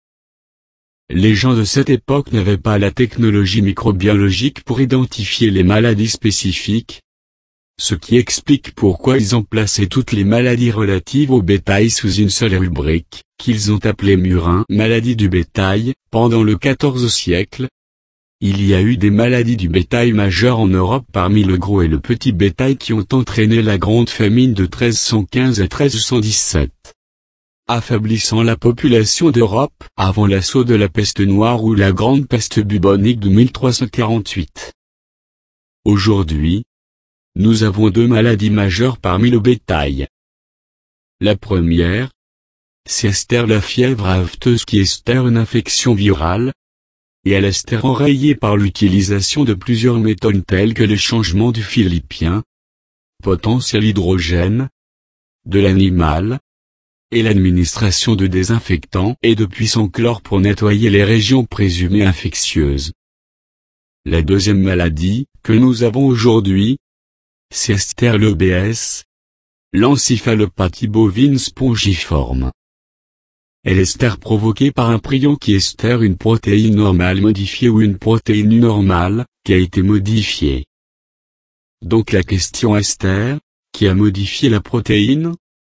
Les gens de cette époque n'avaient pas la technologie microbiologique pour identifier les maladies spécifiques, ce qui explique pourquoi ils ont placé toutes les maladies relatives au bétail sous une seule rubrique, qu'ils ont appelée murin, maladie du bétail. Pendant le quatorzième siècle, il y a eu des maladies du bétail majeures en Europe parmi le gros et le petit bétail qui ont entraîné la grande famine de treize cent quinze à treize cent dix-sept. Affaiblissant la population d'Europe avant l'assaut de la peste noire ou la grande peste bubonique de mille trois cent quarante-huit. Aujourd'hui, nous avons deux maladies majeures parmi le bétail. La première, c'est Esther la fièvre afteuse qui estère une infection virale, et elle estère enrayée par l'utilisation de plusieurs méthodes telles que le changement du philippien, potentiel hydrogène, de l'animal, et l'administration de désinfectants et de puissants chlores pour nettoyer les régions présumées infectieuses. La deuxième maladie, que nous avons aujourd'hui, c'est Esther l'E B S, l'encéphalopathie bovine spongiforme. Elle est estère provoquée par un prion qui estère une protéine normale modifiée ou une protéine normale, qui a été modifiée. Donc la question Esther, qui a modifié la protéine?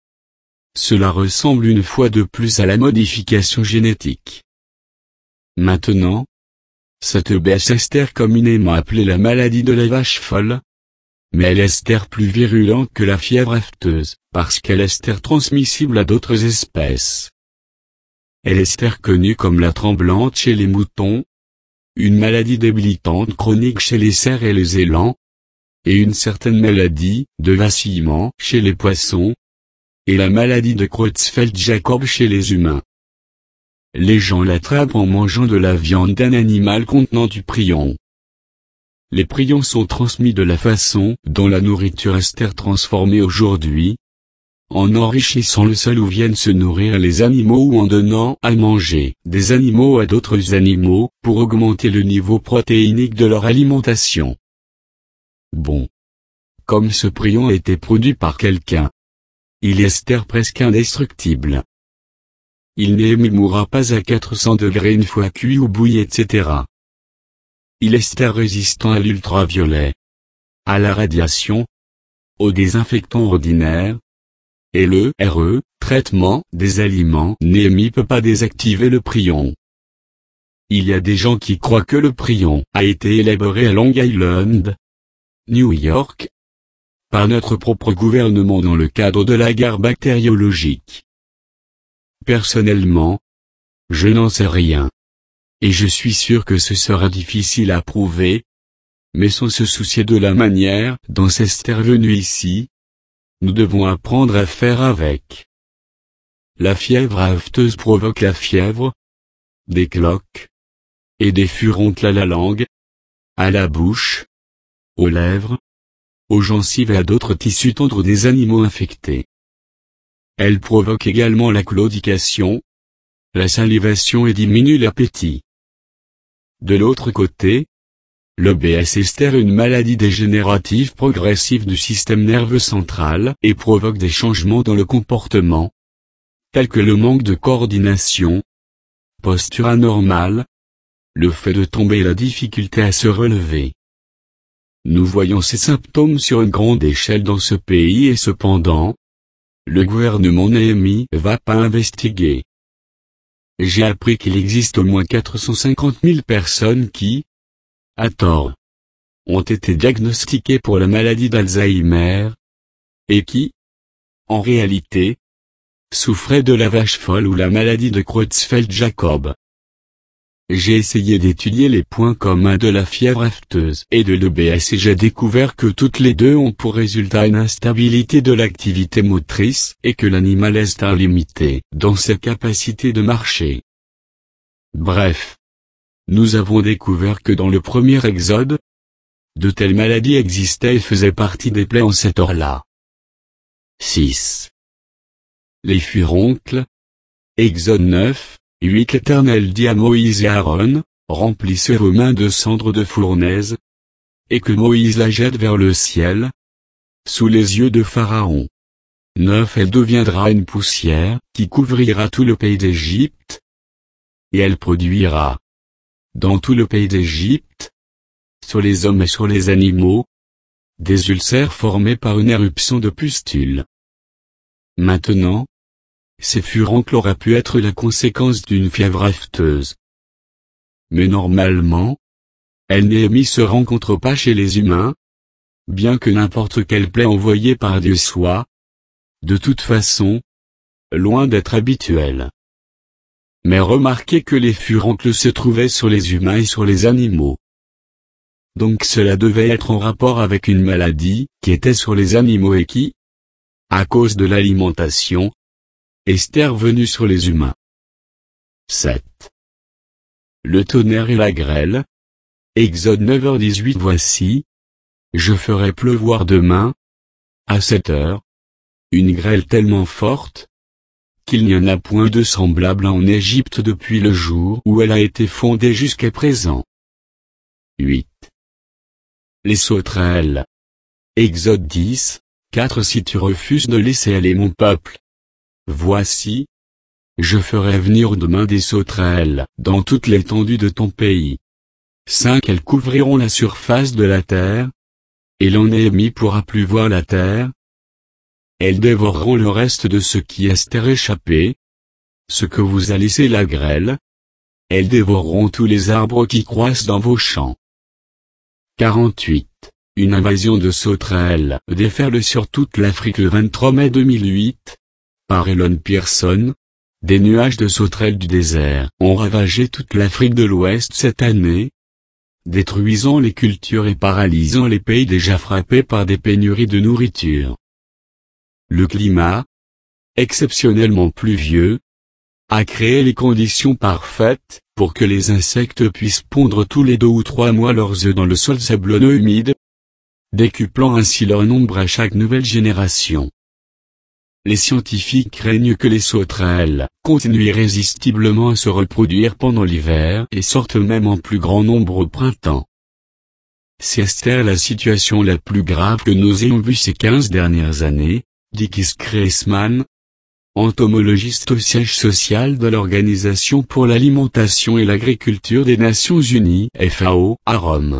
Cela ressemble une fois de plus à la modification génétique. Maintenant, cette E B S estère communément appelée la maladie de la vache folle, mais elle estère plus virulente que la fièvre afteuse, parce qu'elle estère transmissible à d'autres espèces. Elle estère connue comme la tremblante chez les moutons, une maladie débilitante chronique chez les cerfs et les élans, et une certaine maladie de vacillement chez les poissons, et la maladie de Creutzfeldt-Jakob chez les humains. Les gens l'attrapent en mangeant de la viande d'un animal contenant du prion. Les prions sont transmis de la façon dont la nourriture estère transformée aujourd'hui, en enrichissant le sol où viennent se nourrir les animaux ou en donnant à manger des animaux à d'autres animaux, pour augmenter le niveau protéinique de leur alimentation. Bon. Comme ce prion a été produit par quelqu'un, il est estère presque indestructible. Il n'émouira pas à quatre cents degrés une fois cuit ou bouilli et cetera. Il est estère résistant à l'ultraviolet, à la radiation, aux désinfectants ordinaires, et le R E, traitement des aliments N E M I peut pas désactiver le prion. Il y a des gens qui croient que le prion a été élaboré à Long Island, New York, par notre propre gouvernement dans le cadre de la guerre bactériologique. Personnellement, je n'en sais rien. Et je suis sûr que ce sera difficile à prouver, mais sans se soucier de la manière dont c'est venu ici, nous devons apprendre à faire avec. La fièvre afteuse provoque la fièvre, des cloques, et des furoncles à la langue, à la bouche, aux lèvres, aux gencives et à d'autres tissus tendres des animaux infectés. Elle provoque également la claudication, la salivation et diminue l'appétit. De l'autre côté, l'O B S est une maladie dégénérative progressive du système nerveux central et provoque des changements dans le comportement, tels que le manque de coordination, posture anormale, le fait de tomber et la difficulté à se relever. Nous voyons ces symptômes sur une grande échelle dans ce pays et cependant, le gouvernement Néhémie ne va pas investiguer. J'ai appris qu'il existe au moins quatre cent cinquante mille personnes qui, à tort, ont été diagnostiquées pour la maladie d'Alzheimer, et qui, en réalité, souffraient de la vache folle ou la maladie de Creutzfeldt-Jakob. J'ai essayé d'étudier les points communs de la fièvre afteuse et de l'O B S et j'ai découvert que toutes les deux ont pour résultat une instabilité de l'activité motrice et que l'animal est limité dans ses capacités de marcher. Bref, nous avons découvert que dans le premier exode, de telles maladies existaient et faisaient partie des plaies en cette heure-là. six. Les furoncles. Exode neuf. huit L'Éternel dit à Moïse et Aaron, remplissez vos mains de cendres de fournaise, et que Moïse la jette vers le ciel, sous les yeux de Pharaon. neuf Elle deviendra une poussière, qui couvrira tout le pays d'Égypte, et elle produira, dans tout le pays d'Égypte, sur les hommes et sur les animaux, des ulcères formés par une éruption de pustules. Maintenant, ces furoncles auraient pu être la conséquence d'une fièvre afteuse. Mais normalement, elle ne se rencontre pas chez les humains, bien que n'importe quelle plaie envoyée par Dieu soit, de toute façon, loin d'être habituelle. Mais remarquez que les furoncles se trouvaient sur les humains et sur les animaux. Donc cela devait être en rapport avec une maladie qui était sur les animaux et qui, à cause de l'alimentation, est venue sur les humains. sept. Le tonnerre et la grêle. Exode neuf heures dix-huit Voici, je ferai pleuvoir demain, à cette heure, une grêle tellement forte, qu'il n'y en a point de semblable en Égypte depuis le jour où elle a été fondée jusqu'à présent. huit. Les sauterelles. Exode dix, quatre Si tu refuses de laisser aller mon peuple, voici, je ferai venir demain des sauterelles dans toute l'étendue de ton pays. cinq Elles couvriront la surface de la terre, et l'on Néhémie pourra plus voir la terre. Elles dévoreront le reste de ce qui est échappé, ce que vous a laissé la grêle. Elles dévoreront tous les arbres qui croissent dans vos champs. quarante-huit Une invasion de sauterelles déferle sur toute l'Afrique le vingt-trois mai deux mille huit. Par Elon Pearson, des nuages de sauterelles du désert ont ravagé toute l'Afrique de l'Ouest cette année, détruisant les cultures et paralysant les pays déjà frappés par des pénuries de nourriture. Le climat, exceptionnellement pluvieux, a créé les conditions parfaites pour que les insectes puissent pondre tous les deux ou trois mois leurs œufs dans le sol sablonneux humide, décuplant ainsi leur nombre à chaque nouvelle génération. Les scientifiques craignent que les sauterelles continuent irrésistiblement à se reproduire pendant l'hiver et sortent même en plus grand nombre au printemps. C'est la situation la plus grave que nous ayons vue ces quinze dernières années, dit Kees Kreisman, entomologiste au siège social de l'Organisation pour l'alimentation et l'agriculture des Nations Unies F A O à Rome.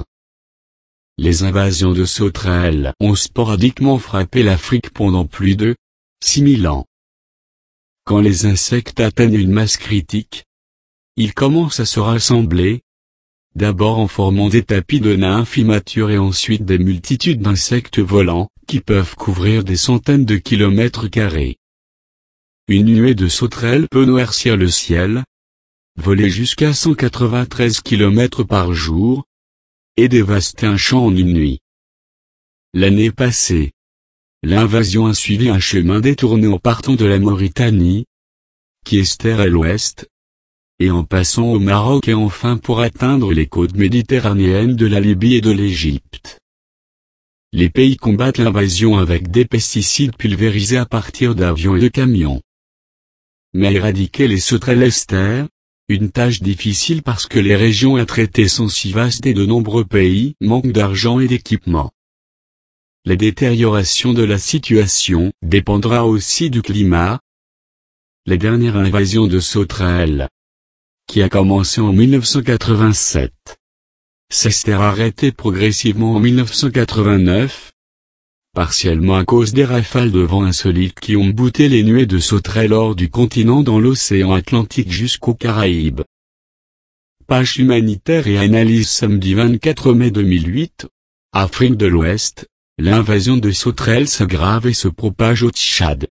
Les invasions de sauterelles ont sporadiquement frappé l'Afrique pendant plus de six mille ans. Quand les insectes atteignent une masse critique, ils commencent à se rassembler, d'abord en formant des tapis de nymphes immatures et ensuite des multitudes d'insectes volants, qui peuvent couvrir des centaines de kilomètres carrés. Une nuée de sauterelles peut noircir le ciel, voler jusqu'à cent quatre-vingt-treize kilomètres par jour, et dévaster un champ en une nuit. L'année passée, l'invasion a suivi un chemin détourné en partant de la Mauritanie, qui est à l'ouest, et en passant au Maroc et enfin pour atteindre les côtes méditerranéennes de la Libye et de l'Égypte. les pays combattent l'invasion avec des pesticides pulvérisés à partir d'avions et de camions. Mais éradiquer les sauterelles Ester, une tâche difficile parce que les régions à traiter sont si vastes et de nombreux pays manquent d'argent et d'équipement. La détérioration de la situation dépendra aussi du climat. La dernière invasion de sauterelles, qui a commencé en mille neuf cent quatre-vingt-sept, s'est arrêtée progressivement en mille neuf cent quatre-vingt-neuf, partiellement à cause des rafales de vent insolites qui ont bouté les nuées de sauterelles hors du continent dans l'océan Atlantique jusqu'aux Caraïbes. Page humanitaire et analyse samedi vingt-quatre mai deux mille huit, Afrique de l'Ouest, l'invasion de sauterelles s'aggrave et se propage au Tchad.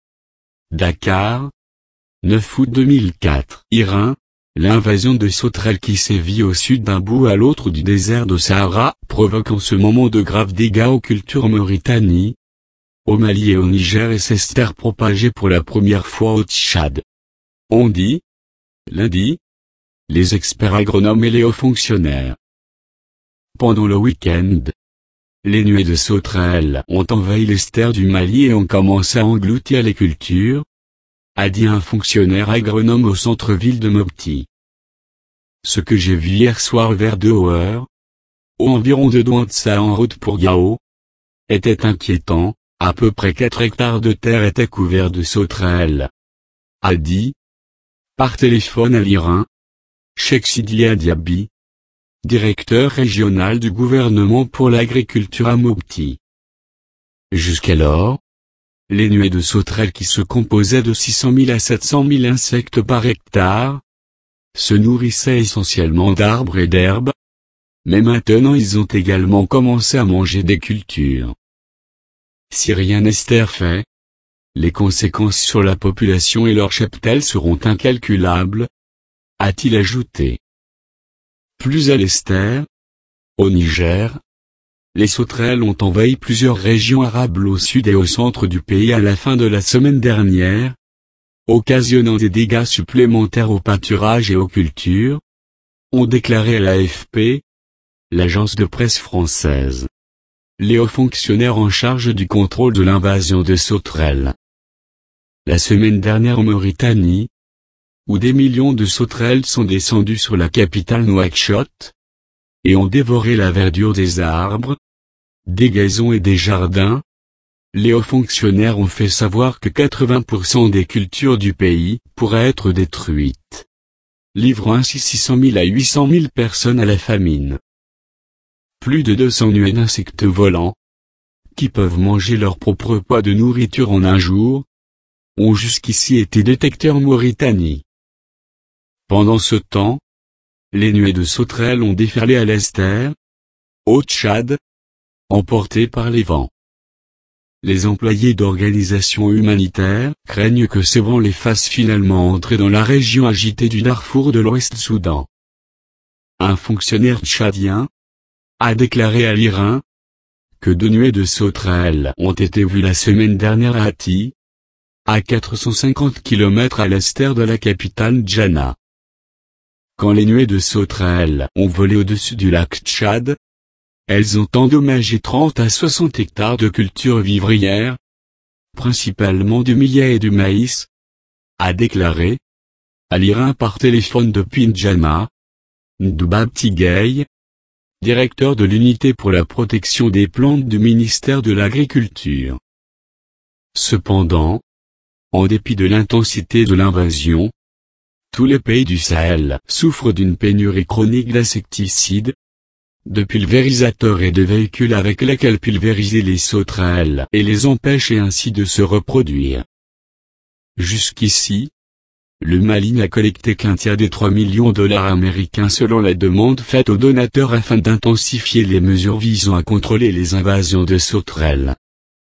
Dakar, neuf août deux mille quatre, Iran, l'invasion de sauterelles qui sévit au sud d'un bout à l'autre du désert de Sahara provoque en ce moment de graves dégâts aux cultures en Mauritanie, au Mali et au Niger et s'est propagée pour la première fois au Tchad. On dit, lundi, les experts agronomes et les hauts fonctionnaires. Pendant le week-end, les nuées de sauterelles ont envahi l'Ester du Mali et ont commencé à engloutir les cultures, a dit un fonctionnaire agronome au centre-ville de Mopti. Ce que j'ai vu hier soir vers deux heures, au environ de Douentza en route pour Gao, était inquiétant, à peu près quatre hectares de terre étaient couverts de sauterelles. A dit, par téléphone à l'Iran, Cheikh Sidia Diaby, directeur régional du gouvernement pour l'agriculture à Mopti. Jusqu'alors, les nuées de sauterelles qui se composaient de six cent mille à sept cent mille insectes par hectare, se nourrissaient essentiellement d'arbres et d'herbes, mais maintenant ils ont également commencé à manger des cultures. Si rien n'est fait, les conséquences sur la population et leur cheptel seront incalculables, a-t-il ajouté. Plus à l'Ester, au Niger, les sauterelles ont envahi plusieurs régions arables au sud et au centre du pays à la fin de la semaine dernière, occasionnant des dégâts supplémentaires au pâturage et aux cultures, ont déclaré à l'A F P, l'agence de presse française. Les hauts fonctionnaires en charge du contrôle de l'invasion de sauterelles. La semaine dernière en Mauritanie, où des millions de sauterelles sont descendues sur la capitale Nouakchott, et ont dévoré la verdure des arbres, des gazons et des jardins, les hauts fonctionnaires ont fait savoir que quatre-vingts pour cent des cultures du pays pourraient être détruites, livrant ainsi six cent mille à huit cent mille personnes à la famine. Plus de deux cents nuées d'insectes volants, qui peuvent manger leur propre poids de nourriture en un jour, ont jusqu'ici été détectées en Mauritanie. Pendant ce temps, les nuées de sauterelles ont déferlé à l'Ester, au Tchad, emportées par les vents. Les employés d'organisations humanitaires craignent que ces vents les fassent finalement entrer dans la région agitée du Darfour de l'Ouest-Soudan. Un fonctionnaire tchadien a déclaré à l'Iran que deux nuées de sauterelles ont été vues la semaine dernière à Hati, à quatre cent cinquante kilomètres à l'Ester de la capitale Djana. Quand les nuées de sauterelles ont volé au-dessus du lac Tchad, elles ont endommagé trente à soixante hectares de cultures vivrières, principalement du millet et du maïs, a déclaré, à l'Iran par téléphone depuis N'Djamena, Ndoubabti Gaye, directeur de l'unité pour la protection des plantes du ministère de l'Agriculture. Cependant, en dépit de l'intensité de l'invasion, tous les pays du Sahel souffrent d'une pénurie chronique d'insecticides, de pulvérisateurs et de véhicules avec lesquels pulvériser les sauterelles et les empêcher ainsi de se reproduire. Jusqu'ici, le Mali n'a collecté qu'un tiers des trois millions de dollars américains selon la demande faite aux donateurs afin d'intensifier les mesures visant à contrôler les invasions de sauterelles.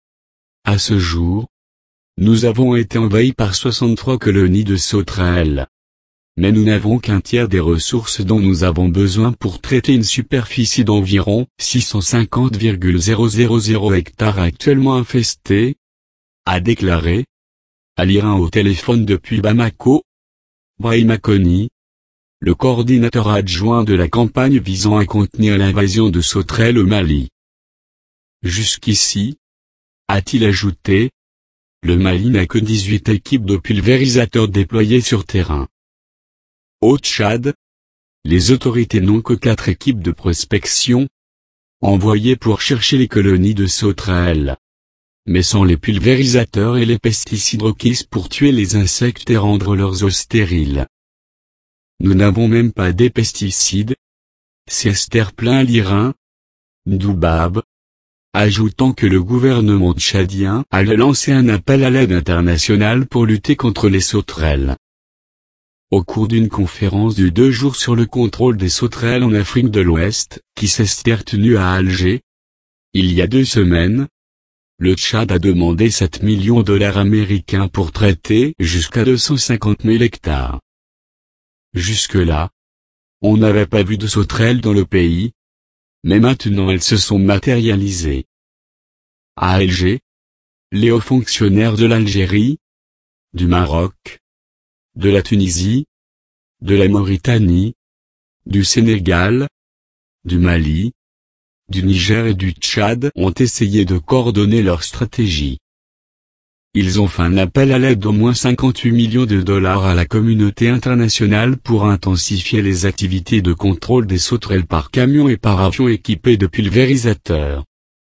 À ce jour, nous avons été envahis par soixante-trois colonies de sauterelles. Mais nous n'avons qu'un tiers des ressources dont nous avons besoin pour traiter une superficie d'environ six cent cinquante virgule zéro zéro zéro hectares actuellement infestée, a déclaré, à l'Iran au téléphone depuis Bamako, Brahima Koni, le coordinateur adjoint de la campagne visant à contenir l'invasion de sauterelles au Mali. Jusqu'ici, a-t-il ajouté, le Mali n'a que dix-huit équipes de pulvérisateurs déployées sur terrain. Au Tchad, les autorités n'ont que quatre équipes de prospection, envoyées pour chercher les colonies de sauterelles. Mais sans les pulvérisateurs et les pesticides requis pour tuer les insectes et rendre leurs eaux stériles. Nous n'avons même pas des pesticides. Siester plein Lirin, Doubab, ajoutant que le gouvernement tchadien allait lancer un appel à l'aide internationale pour lutter contre les sauterelles. Au cours d'une conférence de deux jours sur le contrôle des sauterelles en Afrique de l'Ouest, qui s'est tenue à Alger, il y a deux semaines, le Tchad a demandé sept millions de dollars américains pour traiter jusqu'à deux cent cinquante mille hectares. Jusque-là, on n'avait pas vu de sauterelles dans le pays, mais maintenant elles se sont matérialisées. À Alger, les hauts fonctionnaires de l'Algérie, du Maroc, de la Tunisie, de la Mauritanie, du Sénégal, du Mali, du Niger et du Tchad ont essayé de coordonner leur stratégie. Ils ont fait un appel à l'aide d'au moins cinquante-huit millions de dollars à la communauté internationale pour intensifier les activités de contrôle des sauterelles par camion et par avion équipés de pulvérisateurs.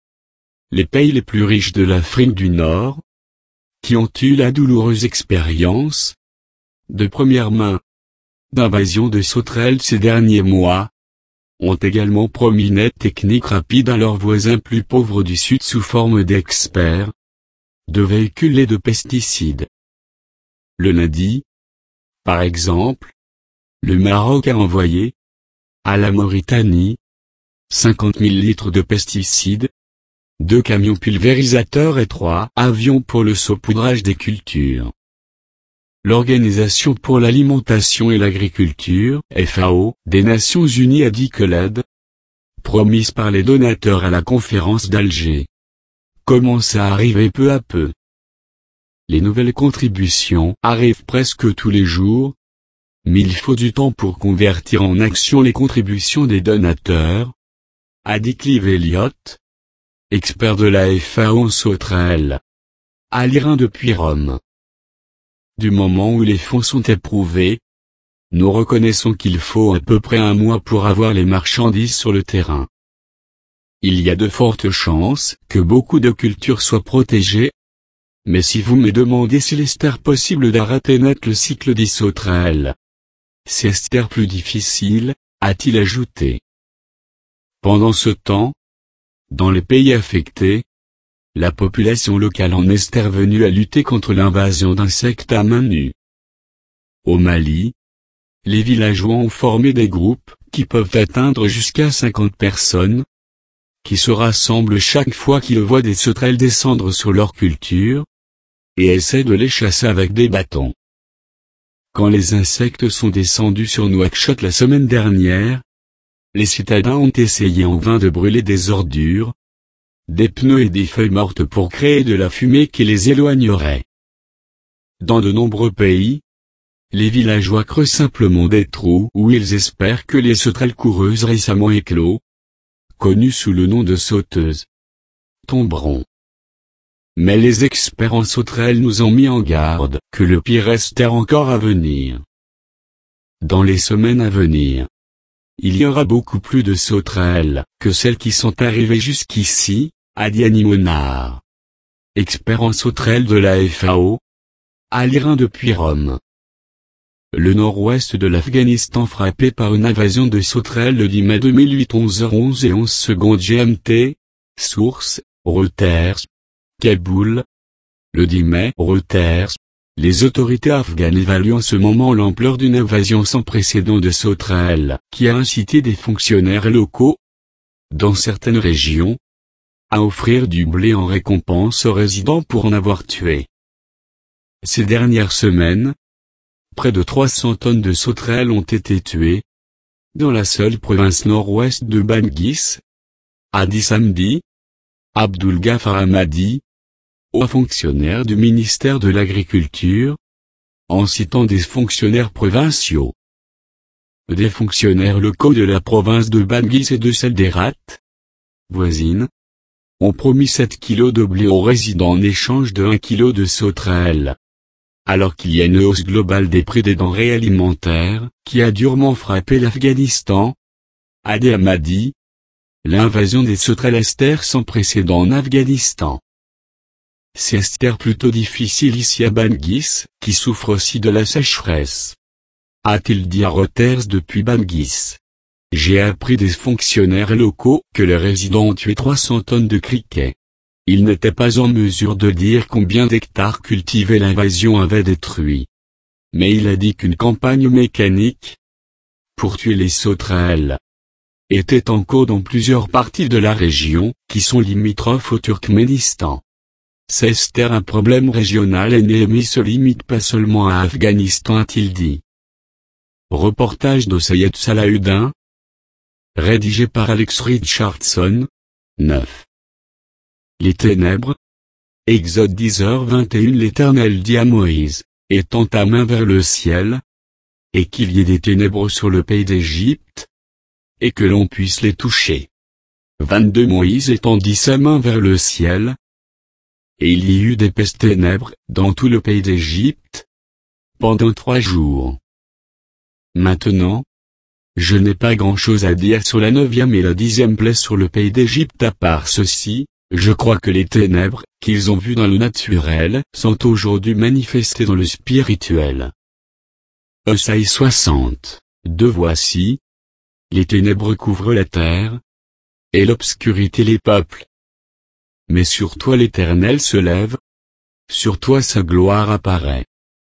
Les pays les plus riches de l'Afrique du Nord, qui ont eu la douloureuse expérience, de première main, d'invasion de sauterelles ces derniers mois, ont également promis une aide technique rapide à leurs voisins plus pauvres du Sud sous forme d'experts, de véhicules et de pesticides. Le lundi, par exemple, le Maroc a envoyé, à la Mauritanie, cinquante mille litres de pesticides, deux camions pulvérisateurs et trois avions pour le saupoudrage des cultures. L'Organisation pour l'alimentation et l'agriculture, F A O, des Nations Unies a dit que l'aide, promise par les donateurs à la conférence d'Alger, commence à arriver peu à peu. Les nouvelles contributions arrivent presque tous les jours, mais il faut du temps pour convertir en action les contributions des donateurs, a dit Clive Elliott, expert de la F A O en sauterelles, à Lirin depuis Rome. Du moment où les fonds sont éprouvés, nous reconnaissons qu'il faut à peu près un mois pour avoir les marchandises sur le terrain. Il y a de fortes chances que beaucoup de cultures soient protégées, mais si vous me demandez s'il est possible d'arrêter net le cycle des sauterelles, c'est plus difficile, a-t-il ajouté. Pendant ce temps, dans les pays affectés, la population locale en est venue à lutter contre l'invasion d'insectes à main nue. Au Mali, les villageois ont formé des groupes, qui peuvent atteindre jusqu'à cinquante personnes, qui se rassemblent chaque fois qu'ils voient des sauterelles descendre sur leur culture, et essaient de les chasser avec des bâtons. Quand les insectes sont descendus sur Nouakchott la semaine dernière, les citadins ont essayé en vain de brûler des ordures, des pneus et des feuilles mortes pour créer de la fumée qui les éloignerait. Dans de nombreux pays, les villageois creusent simplement des trous où ils espèrent que les sauterelles coureuses récemment éclos, connues sous le nom de sauteuses, tomberont. Mais les experts en sauterelles nous ont mis en garde que le pire reste encore à venir. Dans les semaines à venir, il y aura beaucoup plus de sauterelles que celles qui sont arrivées jusqu'ici, a dit Annie Monard, expert en sauterelles de la F A O, à Lirin depuis Rome. Le nord-ouest de l'Afghanistan frappé par une invasion de sauterelles le dix mai deux mille huit onze heures onze et onze secondes G M T, source, Reuters, Kaboul. Le dix mai, Reuters, les autorités afghanes évaluent en ce moment l'ampleur d'une invasion sans précédent de sauterelles, qui a incité des fonctionnaires locaux, dans certaines régions, à offrir du blé en récompense aux résidents pour en avoir tué. Ces dernières semaines, près de trois cents tonnes de sauterelles ont été tuées, dans la seule province nord-ouest de Bangis, a dit samedi, Abdul Ghaffar Hamadi, haut fonctionnaire du ministère de l'Agriculture, en citant des fonctionnaires provinciaux. Des fonctionnaires locaux de la province de Bangis et de celle d'Herat, voisine, on promit sept kilos de blé aux résidents en échange de un kilo de sauterelles. Alors qu'il y a une hausse globale des prix des denrées alimentaires, qui a durement frappé l'Afghanistan, Adi Ahmadi, l'invasion des sauterelles est sans précédent en Afghanistan. C'est plutôt difficile ici à Bangis, qui souffre aussi de la sécheresse. A-t-il dit à Reuters depuis Bangis. J'ai appris des fonctionnaires locaux que les résidents ont tué trois cents tonnes de criquets. Ils n'étaient pas en mesure de dire combien d'hectares cultivés l'invasion avait détruits. Mais il a dit qu'une campagne mécanique pour tuer les sauterelles était en cours dans plusieurs parties de la région, qui sont limitrophes au Turkménistan. C'est un problème régional et Néhémie se limite pas seulement à Afghanistan, a-t-il dit. Reportage de Sayed Salahuddin, rédigé par Alex Richardson, neuf. Les ténèbres. Exode dix heures vingt et une. L'Éternel dit à Moïse, étends ta main vers le ciel, et qu'il y ait des ténèbres sur le pays d'Égypte, et que l'on puisse les toucher. vingt-deux. Moïse étendit sa main vers le ciel, et il y eut d'épaisses ténèbres dans tout le pays d'Égypte, pendant trois jours. Maintenant, je n'ai pas grand-chose à dire sur la neuvième et la dixième plaie sur le pays d'Égypte à part ceci. Je crois que les ténèbres, qu'ils ont vues dans le naturel, sont aujourd'hui manifestées dans le spirituel. Osaïe soixante. deux. Voici, les ténèbres couvrent la terre, et l'obscurité les peuples. Mais sur toi l'Éternel se lève, sur toi sa gloire apparaît.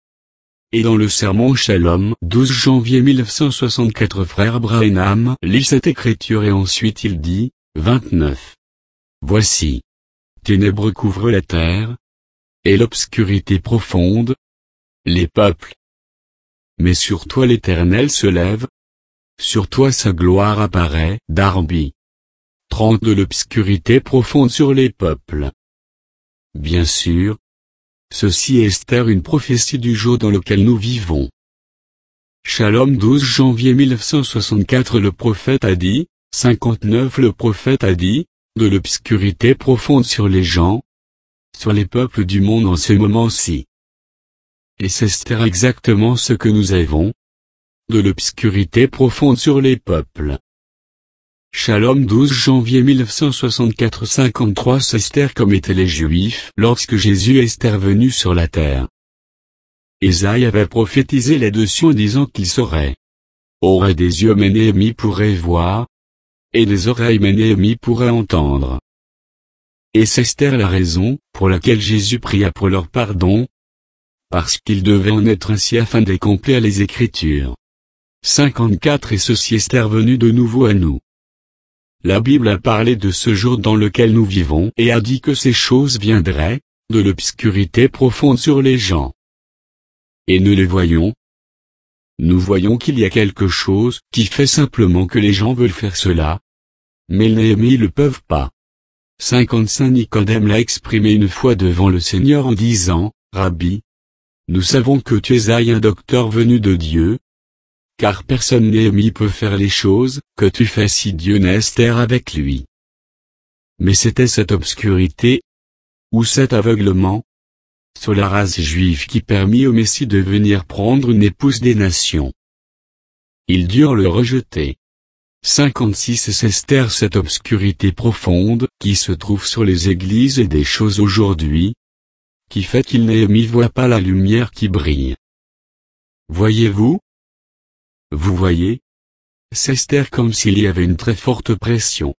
Et dans le sermon Shalom, douze janvier mille neuf cent soixante-quatre, frère Branham lit cette écriture et ensuite il dit, vingt-neuf. Voici, ténèbres couvrent la terre, et l'obscurité profonde, les peuples. Mais sur toi l'Éternel se lève, sur toi sa gloire apparaît. Darby. trente. De l'obscurité profonde sur les peuples. Bien sûr, ceci est Esther, une prophétie du jour dans lequel nous vivons. Shalom, douze janvier mille neuf cent soixante-quatre. Le prophète a dit, cinquante-neuf. Le prophète a dit, de l'obscurité profonde sur les gens, sur les peuples du monde en ce moment-ci. Et c'est exactement ce que nous avons, de l'obscurité profonde sur les peuples. Shalom, douze janvier mille neuf cent soixante-quatre. cinquante-trois. C'est comme étaient les Juifs lorsque Jésus est venu sur la terre. Ésaïe avait prophétisé là-dessus en disant qu'il serait, aurait des yeux mais Néhémie pourrait voir, et des oreilles mais Néhémie pourrait entendre. Et c'est la raison pour laquelle Jésus pria pour leur pardon, parce qu'il devait en être ainsi afin d'accomplir les Écritures. cinquante-quatre. Et ceci est venu de nouveau à nous. La Bible a parlé de ce jour dans lequel nous vivons et a dit que ces choses viendraient, de l'obscurité profonde sur les gens. Et nous les voyons. Nous voyons qu'il y a quelque chose qui fait simplement que les gens veulent faire cela, mais Néhémie ne le peuvent pas. cinquante-cinq. Nicodème l'a exprimé une fois devant le Seigneur en disant, Rabbi, nous savons que tu es un docteur venu de Dieu, car personne Néhémie peut faire les choses que tu fais si Dieu n'est Esther avec lui. Mais c'était cette obscurité, ou cet aveuglement, sur la race juive qui permit au Messie de venir prendre une épouse des nations. Ils durent le rejeter. cinquante-six. Et c'est Esther, cette obscurité profonde qui se trouve sur les églises et des choses aujourd'hui, qui fait qu'il Néhémie voit pas la lumière qui brille. Voyez-vous? Vous voyez? C'est Esther comme s'il y avait une très forte pression.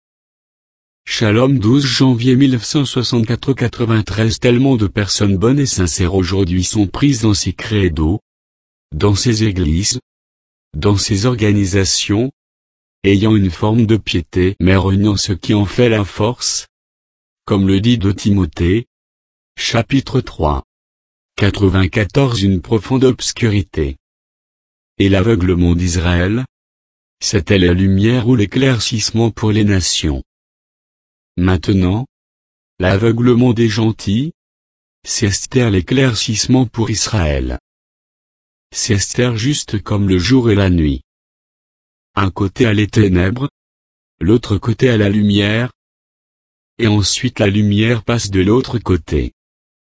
Shalom, douze janvier mille neuf cent soixante-quatre. quatre-vingt-treize. Tellement de personnes bonnes et sincères aujourd'hui sont prises dans ces credos, dans ces églises, dans ces organisations, ayant une forme de piété mais reniant ce qui en fait la force, comme le dit de Timothée, chapitre trois. quatre-vingt-quatorze. Une profonde obscurité. Et l'aveuglement d'Israël, c'était la lumière ou l'éclaircissement pour les nations. Maintenant, l'aveuglement des gentils, c'est Esther, l'éclaircissement pour Israël. C'est Esther juste comme le jour et la nuit. Un côté à les ténèbres, l'autre côté à la lumière. et ensuite la lumière passe de l'autre côté.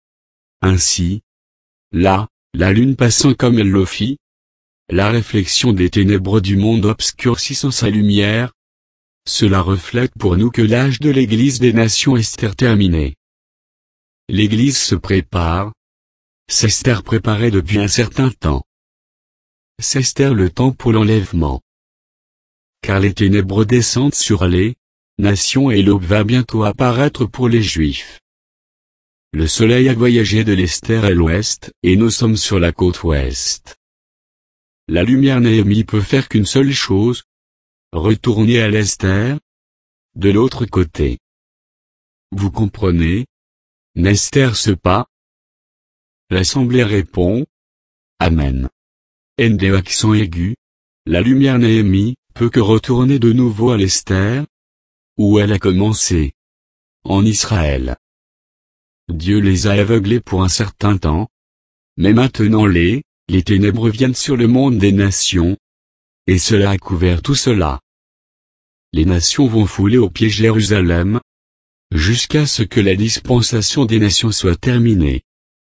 Ainsi, là, la lune passant comme elle le fit, la réflexion des ténèbres du monde obscurcissant sa lumière, cela reflète pour nous que l'âge de l'Église des nations est terminé. L'Église se prépare. S'est préparée depuis un certain temps. C'est le temps pour l'enlèvement. Car les ténèbres descendent sur les nations et l'aube va bientôt apparaître pour les Juifs. Le soleil a voyagé de l'est à l'ouest, et nous sommes sur la côte ouest. La lumière Néhémie peut faire qu'une seule chose, retourner à l'est, de l'autre côté. Vous comprenez? N'est-ce pas? L'assemblée répond. Amen. N D accent aigu. La lumière Néhémie peut que retourner de nouveau à l'est, où elle a commencé. En Israël. Dieu les a aveuglés pour un certain temps. Mais maintenant les, les ténèbres viennent sur le monde des nations. Et cela a couvert tout cela. Les nations vont fouler aux pieds Jérusalem. Jusqu'à ce que la dispensation des nations soit terminée.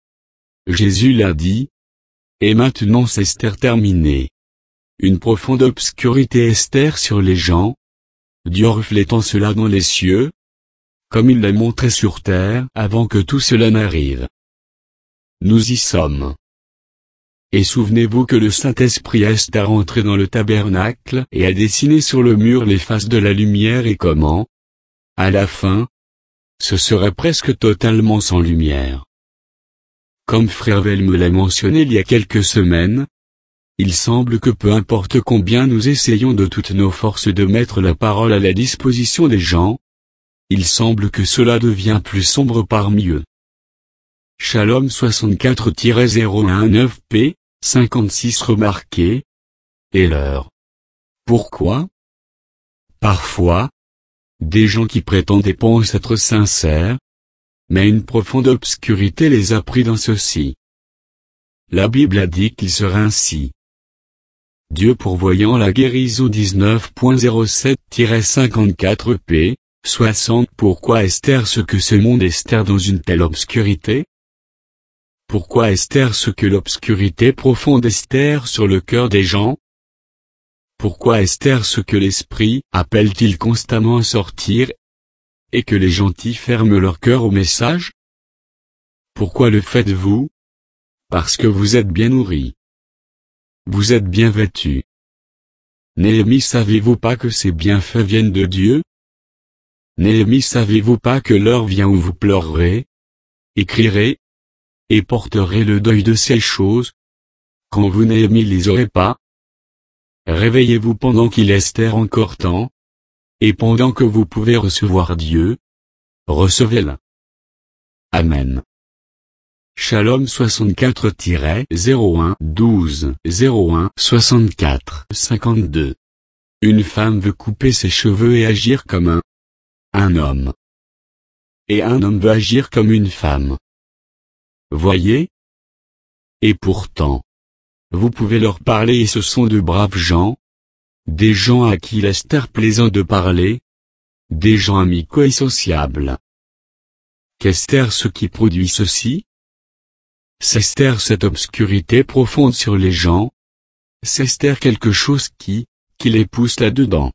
Jésus l'a dit. Et maintenant c'est terminé. Une profonde obscurité est sur les gens. Dieu reflétant cela dans les cieux. Comme il l'a montré sur terre avant que tout cela n'arrive. Nous y sommes. Et souvenez-vous que le Saint-Esprit est rentré dans le tabernacle et a dessiné sur le mur les faces de la lumière et comment, à la fin, ce serait presque totalement sans lumière. Comme Frère Vel me l'a mentionné il y a quelques semaines, il semble que peu importe combien nous essayons de toutes nos forces de mettre la parole à la disposition des gens, il semble que cela devient plus sombre parmi eux. Shalom soixante-quatre zéro un neuf p, cinquante-six remarqué. Et l'heure. Pourquoi? Parfois, des gens qui prétendent et pensent être sincères, mais une profonde obscurité les a pris dans ceci. La Bible a dit qu'il serait ainsi. Dieu pourvoyant la guérison dix-neuf zéro sept cinquante-quatre p, soixante. Pourquoi est ce que ce monde est dans une telle obscurité? Pourquoi est ce que l'obscurité profonde est sur le cœur des gens? Pourquoi est ce que l'Esprit appelle-t-il constamment à sortir, et que les gentils ferment leur cœur au message? Pourquoi le faites-vous? Parce que vous êtes bien nourris. Vous êtes bien vêtus. Néhémie, savez-vous pas que ces bienfaits viennent de Dieu? Néhémie, savez-vous pas que l'heure vient où vous pleurerez, et crierez, et porterez le deuil de ces choses, quand vous Néhémie les aurez pas? Réveillez-vous pendant qu'il est encore temps, et pendant que vous pouvez recevoir Dieu, recevez-le. Amen. Shalom soixante-quatre zéro un douze zéro un soixante-quatre cinquante-deux. Une femme veut couper ses cheveux et agir comme un, un homme. Et un homme veut agir comme une femme. Voyez? Et pourtant, vous pouvez leur parler et ce sont de braves gens, des gens à qui il est plaisant de parler, des gens amicaux et sociables. Qu'est-ce ce qui produit ceci? C'est cette obscurité profonde sur les gens, c'est quelque chose qui, qui les pousse là-dedans.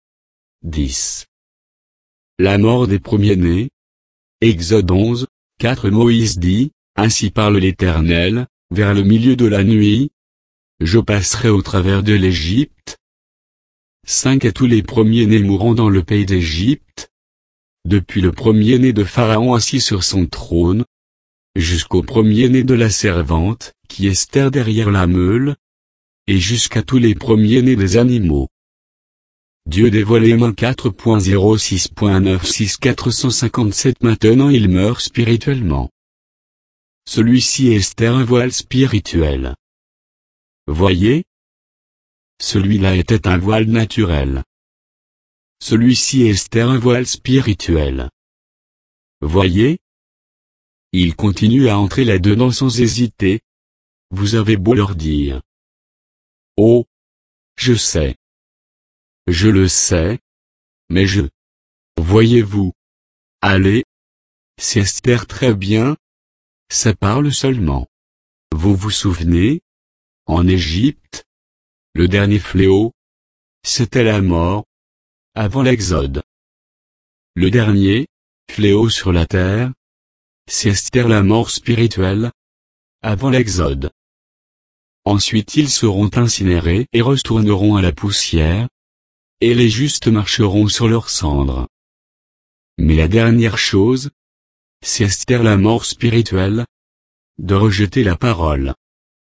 dix. La mort des premiers-nés. Exode onze, quatre. Moïse dit, ainsi parle l'Éternel, vers le milieu de la nuit, je passerai au travers de l'Égypte. cinq. Et tous les premiers-nés mourront dans le pays d'Égypte, depuis le premier-né de Pharaon assis sur son trône, jusqu'au premier-né de la servante, qui est derrière la meule, et jusqu'à tous les premiers-nés des animaux. Dieu dévoilé main quatre zéro six neuf six quatre cent cinquante-sept. Maintenant il meurt spirituellement. Celui-ci est un voile spirituel. Voyez? Celui-là était un voile naturel. Celui-ci est un voile spirituel. Voyez? Il continue à entrer là-dedans sans hésiter. Vous avez beau leur dire. Oh! Je sais. Je le sais. Mais je. Voyez-vous. Allez. C'est Esther, très bien. Ça parle seulement. Vous vous souvenez? En Égypte, le dernier fléau, c'était la mort, avant l'Exode. Le dernier fléau sur la terre, c'est Esther, la mort spirituelle, avant l'Exode. Ensuite ils seront incinérés et retourneront à la poussière, et les justes marcheront sur leurs cendres. Mais la dernière chose, c'est Esther, la mort spirituelle, de rejeter la parole.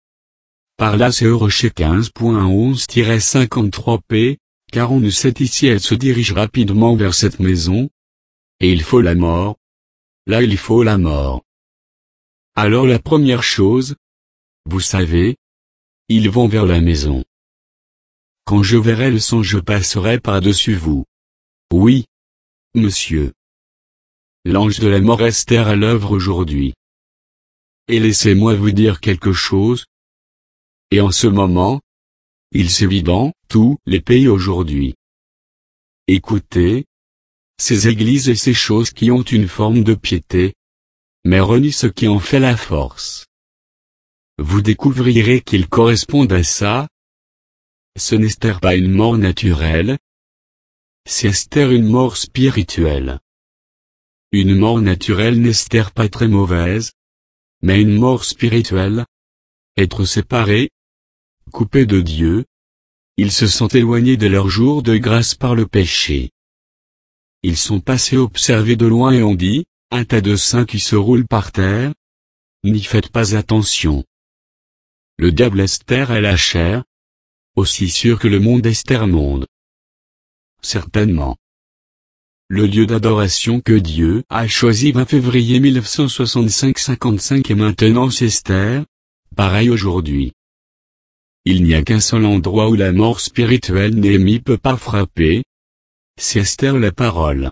Par là c'est Euroché quinze point onze tiret cinquante-trois p, car on ne sait ici elle se dirige rapidement vers cette maison, et il faut la mort. Là il faut la mort. Alors la première chose, vous savez, ils vont vers la maison. Quand je verrai le sang je passerai par-dessus vous. Oui, monsieur. L'ange de la mort Esther à l'œuvre aujourd'hui. Et laissez-moi vous dire quelque chose. Et en ce moment, il sévit dans tous les pays aujourd'hui. Écoutez, ces églises et ces choses qui ont une forme de piété, mais renient ce qui en fait la force. Vous découvrirez qu'ils correspondent à ça. Ce n'est Esther pas une mort naturelle. C'est Esther une mort spirituelle. Une mort naturelle n'est Esther pas très mauvaise, mais une mort spirituelle. Être séparé, coupé de Dieu. Ils se sont éloignés de leur jour de grâce par le péché. Ils sont passés observer de loin et ont dit, un tas de saints qui se roulent par terre. N'y faites pas attention. Le diable Esther est la chair. Aussi sûr que le monde Esther monde. Certainement. Le lieu d'adoration que Dieu a choisi vingt février mille neuf cent soixante-cinq cinquante-cinq et maintenant c'est Esther, pareil aujourd'hui. Il n'y a qu'un seul endroit où la mort spirituelle Néhémie peut pas frapper. C'est Esther, la parole.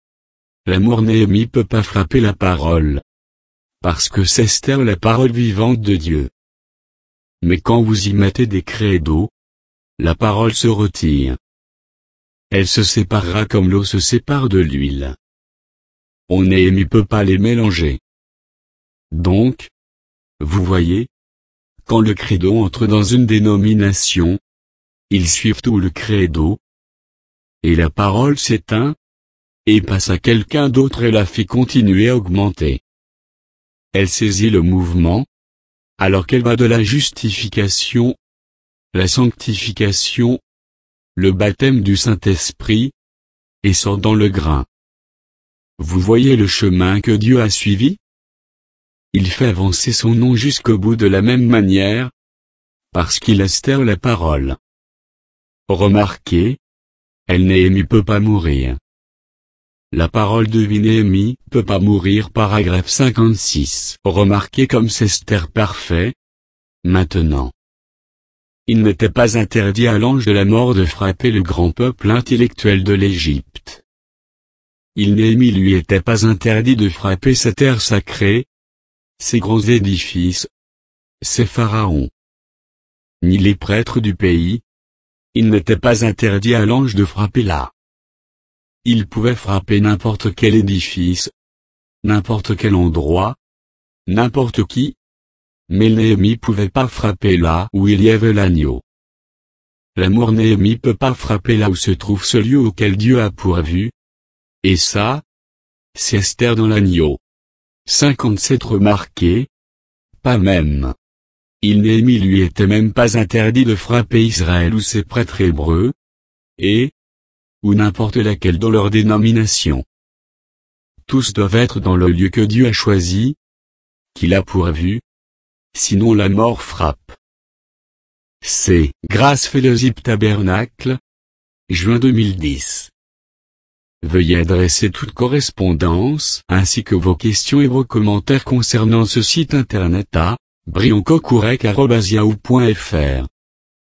La mort Néhémie peut pas frapper la parole. Parce que c'est Esther, la parole vivante de Dieu. Mais quand vous y mettez des credos, la parole se retire. Elle se séparera comme l'eau se sépare de l'huile. On Néhémie peut pas les mélanger. Donc, vous voyez, quand le credo entre dans une dénomination, ils suivent tout le credo, et la parole s'éteint, et passe à quelqu'un d'autre et la fait continuer à augmenter. Elle saisit le mouvement, alors qu'elle va de la justification, la sanctification, le baptême du Saint-Esprit, et sort dans le grain. Vous voyez le chemin que Dieu a suivi? Il fait avancer son nom jusqu'au bout de la même manière, parce qu'il Esther la parole. Remarquez, elle Néhémie peut pas mourir. La parole de vie Néhémie peut pas mourir, paragraphe cinquante-six. Remarquez comme c'est Esther parfait. Maintenant. Il n'était pas interdit à l'ange de la mort de frapper le grand peuple intellectuel de l'Égypte. Il Néhémie lui était pas interdit de frapper sa terre sacrée, ses grands édifices, ses pharaons, ni les prêtres du pays. Il n'était pas interdit à l'ange de frapper là. Il pouvait frapper n'importe quel édifice, n'importe quel endroit, n'importe qui. Mais Néhémie pouvait pas frapper là où il y avait l'agneau. L'amour Néhémie peut pas frapper là où se trouve ce lieu auquel Dieu a pourvu. Et ça, c'est Esther dans l'agneau. cinquante-sept Remarquez, pas même. Il Néhémie lui était même pas interdit de frapper Israël ou ses prêtres hébreux, et, ou n'importe laquelle dans leur dénomination. Tous doivent être dans le lieu que Dieu a choisi, qu'il a pourvu. Sinon la mort frappe. C'est Grâce Fellowship Tabernacle, juin deux mille dix. Veuillez adresser toute correspondance ainsi que vos questions et vos commentaires concernant ce site internet à brioncocourec arobase yahoo point fr.